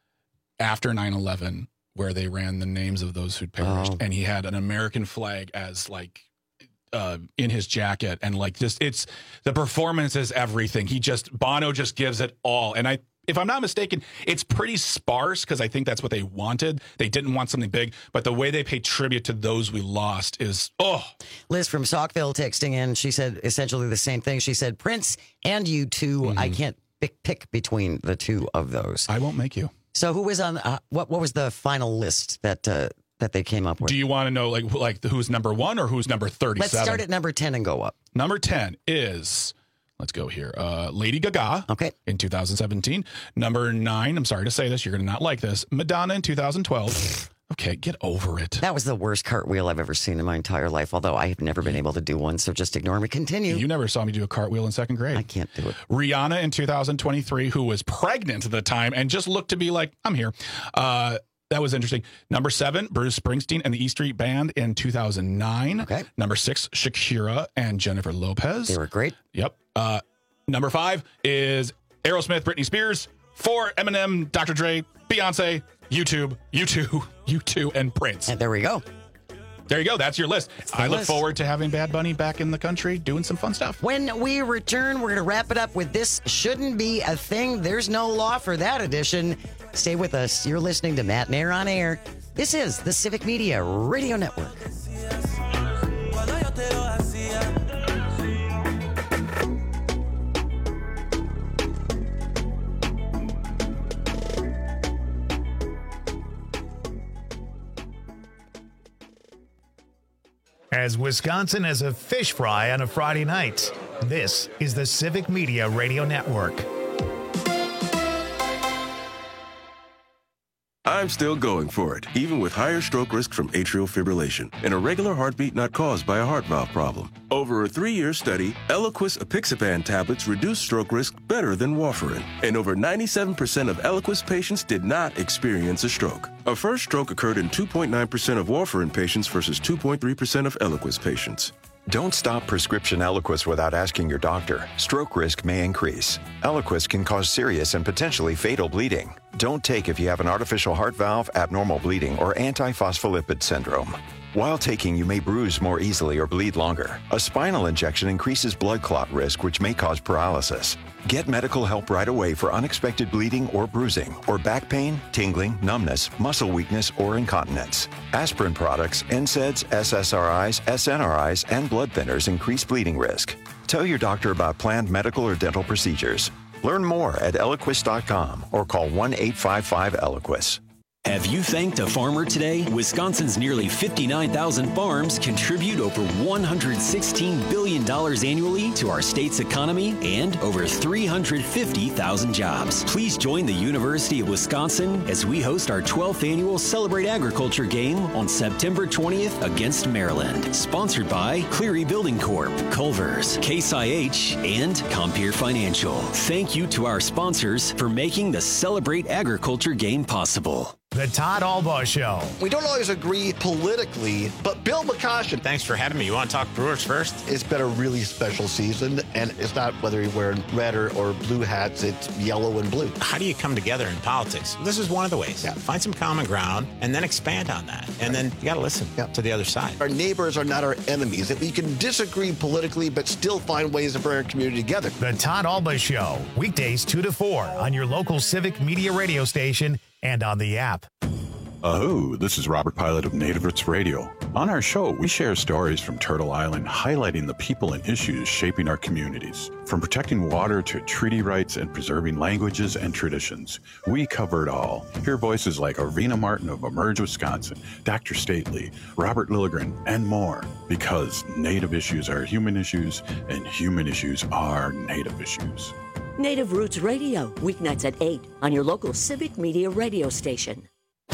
after nine eleven, where they ran the names of those who'd perished, Oh. and he had an American flag as like uh, in his jacket, and like just it's the performance is everything. He just Bono just gives it all, and I. If I'm not mistaken, it's pretty sparse because I think that's what they wanted. They didn't want something big, but the way they pay tribute to those we lost is, oh. Liz from Saukville texting in. She said essentially the same thing. She said, Prince and you two, Mm-hmm. I can't pick, pick between the two of those. I won't make you. So who was on, uh, what What was the final list that uh, that they came up with? Do you want to know like who- like who's number one or who's number thirty-seven? Let's start at number ten and go up. Number ten is, let's go here, uh, Lady Gaga. Okay. In two thousand seventeen. Number nine, I'm sorry to say this, you're going to not like this, Madonna in two thousand twelve. Okay, get over it. That was the worst cartwheel I've ever seen in my entire life, although I have never been able to do one, so just ignore me. Continue. You never saw me do a cartwheel in second grade. I can't do it. Rihanna in two thousand twenty-three, who was pregnant at the time and just looked to be like, I'm here. Uh, that was interesting. Number seven, Bruce Springsteen and the E Street Band in two thousand nine. Okay. Number six, Shakira and Jennifer Lopez. They were great. Yep. Uh, number five is Aerosmith, Britney Spears. Four, Eminem, Doctor Dre, Beyonce, YouTube, U two, U two, and Prince. And there we go. There you go. That's your list. the I look list. forward to having Bad Bunny back in the country doing some fun stuff. When we return, we're going to wrap it up with This Shouldn't Be a Thing. There's no law for that edition. Stay with us. You're listening to Matt and Air on Air. This is the Civic Media Radio Network. te lo hacía. As Wisconsin as a fish fry on a Friday night, this is the Civic Media Radio Network. I'm still going for it, even with higher stroke risk from atrial fibrillation, an irregular heartbeat not caused by a heart valve problem. Over a three-year study, Eliquis apixaban tablets reduce stroke risk better than warfarin, and over ninety-seven percent of Eliquis patients did not experience a stroke. A first stroke occurred in two point nine percent of warfarin patients versus two point three percent of Eliquis patients. Don't stop prescription Eliquis without asking your doctor. Stroke risk may increase. Eliquis can cause serious and potentially fatal bleeding. Don't take if you have an artificial heart valve, abnormal bleeding, or antiphospholipid syndrome. While taking, you may bruise more easily or bleed longer. A spinal injection increases blood clot risk, which may cause paralysis. Get medical help right away for unexpected bleeding or bruising, or back pain, tingling, numbness, muscle weakness, or incontinence. Aspirin products, N SAIDs, S S R Is, S N R Is, and blood thinners increase bleeding risk. Tell your doctor about planned medical or dental procedures. Learn more at Eliquis dot com or call one eight five five Eliquis. Have you thanked a farmer today? Wisconsin's nearly fifty-nine thousand farms contribute over one hundred sixteen billion dollars annually to our state's economy and over three hundred fifty thousand jobs. Please join the University of Wisconsin as we host our twelfth annual Celebrate Agriculture game on September twentieth against Maryland. Sponsored by Cleary Building Corp, Culver's, Case I H, and Compeer Financial. Thank you to our sponsors for making the Celebrate Agriculture game possible. The Todd Albaugh Show. We don't always agree politically, but Bill McCoshen. Thanks for having me. You want to talk Brewers first? It's been a really special season, and it's not whether you're wearing red or, or blue hats, it's yellow and blue. How do you come together in politics? This is one of the ways. Yeah. Find some common ground and then expand on that. And then you got to listen yeah. to the other side. Our neighbors are not our enemies. That we can disagree politically, but still find ways to bring our community together. The Todd Albaugh Show. Weekdays two to four on your local Civic Media radio station and on the app. Oh, this is Robert Pilot of Native Roots Radio. On our show, we share stories from Turtle Island highlighting the people and issues shaping our communities. From protecting water to treaty rights and preserving languages and traditions, we cover it all. Hear voices like Arvina Martin of Emerge Wisconsin, Doctor Stately, Robert Lilligren, and more. Because Native issues are human issues, and human issues are Native issues. Native Roots Radio, weeknights at eight on your local Civic Media radio station.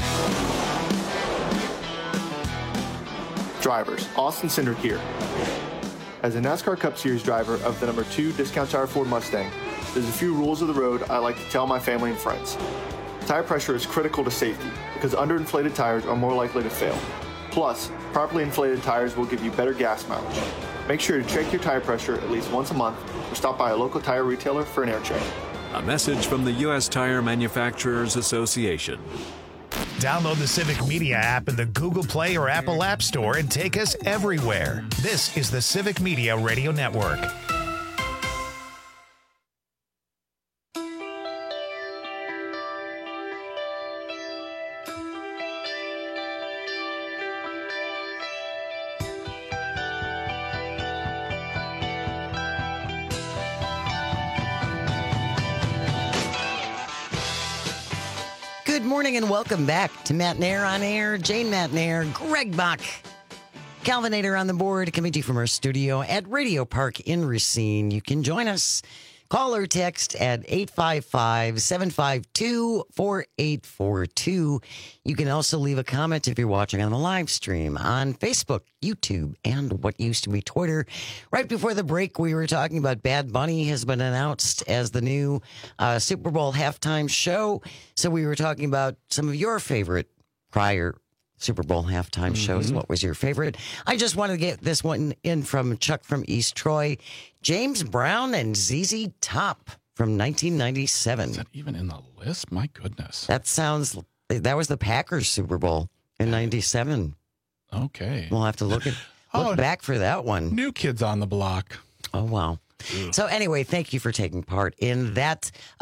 Drivers, Austin Cindric here. As a NASCAR Cup Series driver of the number two Discount Tire Ford Mustang, there's a few rules of the road I like to tell my family and friends. Tire pressure is critical to safety because underinflated tires are more likely to fail. Plus, properly inflated tires will give you better gas mileage. Make sure to check your tire pressure at least once a month or stop by a local tire retailer for an air check. A message from the U S Tire Manufacturers Association. Download the Civic Media app in the Google Play or Apple App Store and take us everywhere. This is the Civic Media Radio Network. Good morning and welcome back to Matt Nair on Air. Jane Matnair, Greg Bach, Calvinator on the board, coming to you from our studio at Radio Park in Racine. You can join us. Call or text at eight five five, seven five two, four eight four two. You can also leave a comment if you're watching on the live stream on Facebook, YouTube, and what used to be Twitter. Right before the break, we were talking about Bad Bunny has been announced as the new uh, Super Bowl halftime show. So we were talking about some of your favorite prior Super Bowl halftime shows. Mm-hmm. What was your favorite? I just wanted to get this one in from Chuck from East Troy. James Brown and Z Z Top from nineteen ninety-seven. Is that even in the list? My goodness. That sounds, that was the Packers Super Bowl in ninety-seven. Okay. We'll have to look at look oh, back for that one. New Kids on the Block. Oh, wow. Ew. So anyway, thank you for taking part in that. Uh,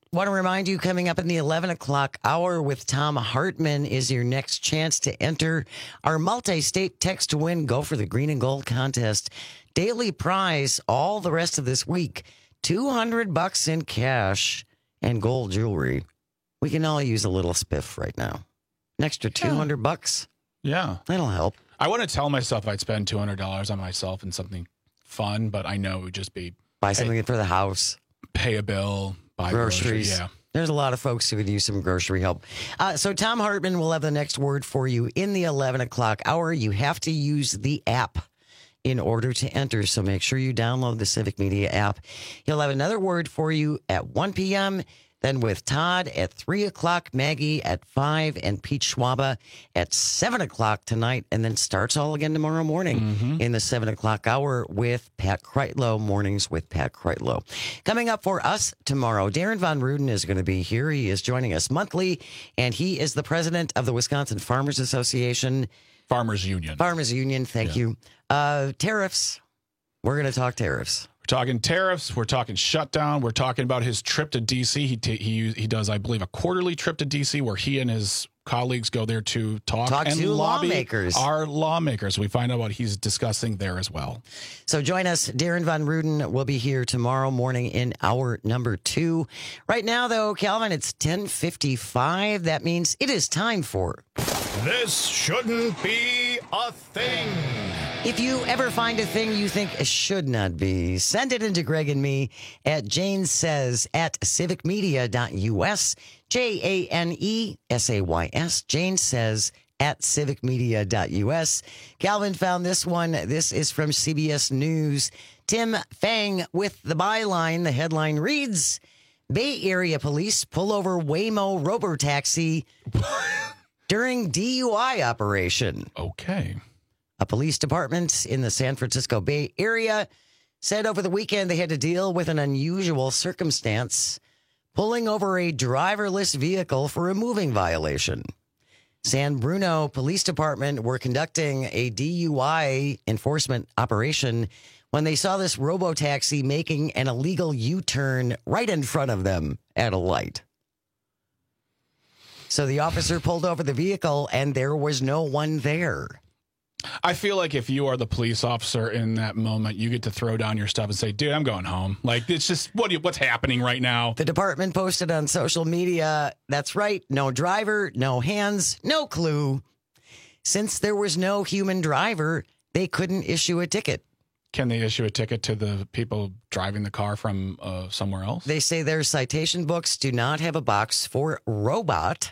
Want to remind you, coming up in the eleven o'clock hour with Tom Hartman is your next chance to enter our multi-state text to win Go for the Green and Gold contest. Daily prize all the rest of this week. two hundred bucks in cash and gold jewelry. We can all use a little spiff right now. An extra two hundred bucks. Yeah. That'll help. I want to tell myself I'd spend two hundred dollars on myself and something fun, but I know it would just be... Buy something hey, for the house. Pay a bill. Buy groceries. groceries. Yeah. There's a lot of folks who could use some grocery help. Uh, so Tom Hartman will have the next word for you in the eleven o'clock hour. You have to use the app in order to enter, so make sure you download the Civic Media app. He'll have another word for you at one p.m., then with Todd at three o'clock, Maggie at five, and Pete Schwaba at seven o'clock tonight, and then starts all again tomorrow morning mm-hmm. in the seven o'clock hour with Pat Kreitlow, Mornings with Pat Kreitlow. Coming up for us tomorrow, Darren Von Ruden is going to be here. He is joining us monthly, and he is the president of the Wisconsin Farmers Association. Farmers Union. Farmers Union, thank yeah. you. Uh, tariffs. We're going to talk tariffs. We're talking tariffs. We're talking shutdown. We're talking about his trip to D C. He t- he he does, I believe, a quarterly trip to D C where he and his colleagues go there to talk, talk and to lobby lawmakers. Our lawmakers. We find out what he's discussing there as well. So join us. Darren Von Ruden will be here tomorrow morning in hour number two. Right now, though, Calvin, it's ten fifty-five. That means it is time for... This shouldn't be a thing. If you ever find a thing you think should not be, send it into Greg and me at Jane Says at civic media dot U S. J A N E S A Y S. Jane Says at civic media dot U S. Calvin found this one. This is from C B S News. Tim Fang with the byline. The headline reads, Bay Area police pull over Waymo robotaxi during D U I operation. Okay. A police department in the San Francisco Bay Area said over the weekend they had to deal with an unusual circumstance, pulling over a driverless vehicle for a moving violation. San Bruno Police Department were conducting a D U I enforcement operation when they saw this robotaxi making an illegal U-turn right in front of them at a light. So the officer pulled over the vehicle and there was no one there. I feel like if you are the police officer in that moment, you get to throw down your stuff and say, dude, I'm going home. Like, it's just what what's happening right now. The department posted on social media, that's right, no driver, no hands, no clue. Since there was no human driver, they couldn't issue a ticket. Can they issue a ticket to the people driving the car from uh, somewhere else? They say their citation books do not have a box for robot.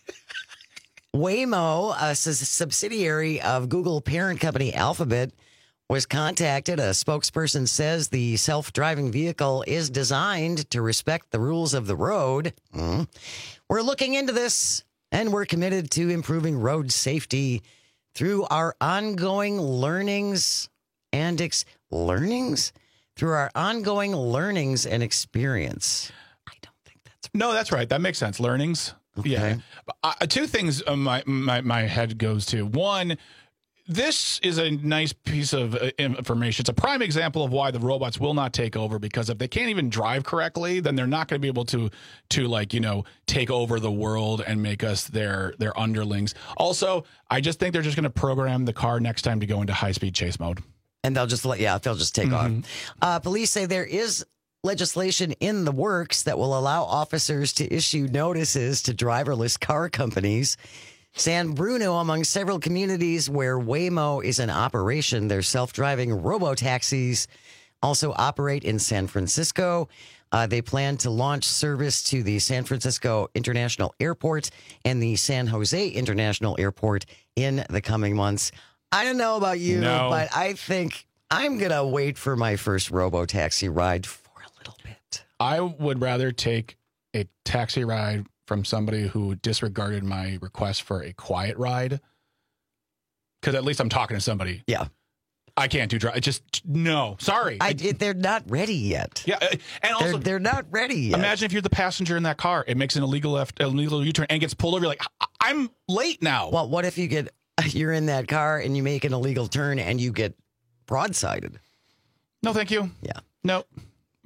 Waymo, a subsidiary of Google parent company Alphabet, was contacted. A spokesperson says the self-driving vehicle is designed to respect the rules of the road. Mm. We're looking into this, and we're committed to improving road safety through our ongoing learnings and ex- learnings? Through our ongoing learnings and experience. I don't think that's... No, that's right. That makes sense. Learnings. Okay. Yeah. Uh, two things uh, my, my my head goes to. One, this is a nice piece of uh, information. It's a prime example of why the robots will not take over, because if they can't even drive correctly, then they're not going to be able to to like, you know, take over the world and make us their their underlings. Also, I just think they're just going to program the car next time to go into high-speed chase mode. And they'll just let, yeah, they'll just take Mhm. off. Uh, police say there is legislation in the works that will allow officers to issue notices to driverless car companies. San Bruno, among several communities where Waymo is in operation, their self-driving robo-taxis also operate in San Francisco. Uh, they plan to launch service to the San Francisco International Airport and the San Jose International Airport in the coming months. I don't know about you, No. but I think I'm going to wait for my first robo-taxi ride for a little bit. I would rather take a taxi ride from somebody who disregarded my request for a quiet ride, because at least I'm talking to somebody. Yeah. I can't do drive. It just, no, sorry. I, it, they're not ready yet. Yeah, uh, and also They're, they're not ready yet. imagine if you're the passenger in that car, it makes an illegal left, illegal U-turn and gets pulled over. You're like, I- I'm late now. Well, what if you get, you're in that car and you make an illegal turn and you get broadsided? No, thank you. Yeah. No.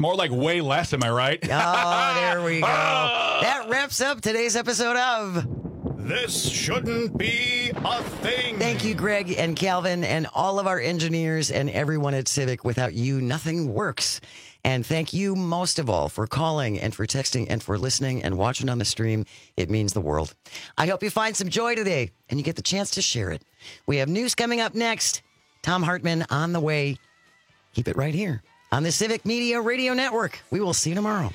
More like way less, am I right? Oh, there we go. That wraps up today's episode of This Shouldn't Be a Thing. Thank you, Greg and Calvin, and all of our engineers and everyone at Civic. Without you, nothing works. And thank you most of all for calling and for texting and for listening and watching on the stream. It means the world. I hope you find some joy today and you get the chance to share it. We have news coming up next. Tom Hartman on the way. Keep it right here on the Civic Media Radio Network. We will see you tomorrow.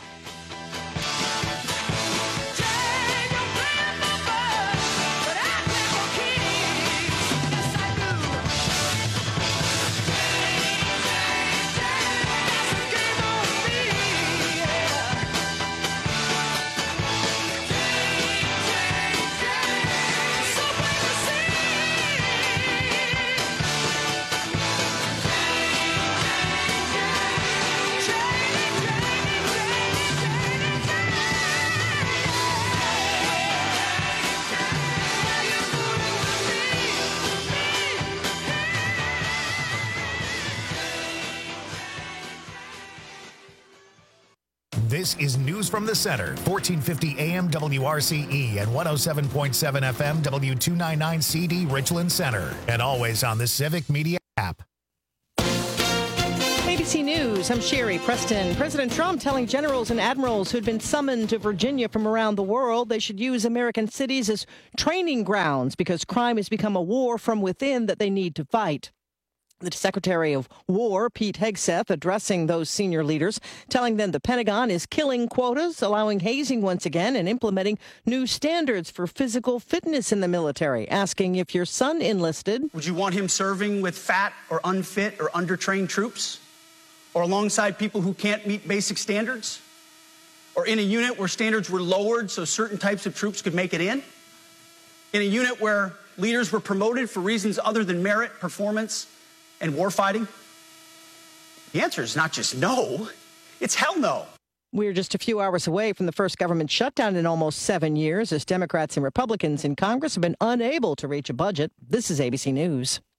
This is News from the Center, fourteen fifty A M W R C E and one oh seven point seven F M W two ninety-nine C D Richland Center. And always on the Civic Media app. A B C News, I'm Sherry Preston. President Trump telling generals and admirals who'd been summoned to Virginia from around the world they should use American cities as training grounds because crime has become a war from within that they need to fight. The Secretary of War, Pete Hegseth, addressing those senior leaders, telling them the Pentagon is killing quotas, allowing hazing once again, and implementing new standards for physical fitness in the military, asking if your son enlisted. Would you want him serving with fat or unfit or undertrained troops? Or alongside people who can't meet basic standards? Or in a unit where standards were lowered so certain types of troops could make it in? In a unit where leaders were promoted for reasons other than merit, performance, and warfighting? The answer is not just no, it's hell no. We're just a few hours away from the first government shutdown in almost seven years as Democrats and Republicans in Congress have been unable to reach a budget. This is A B C News.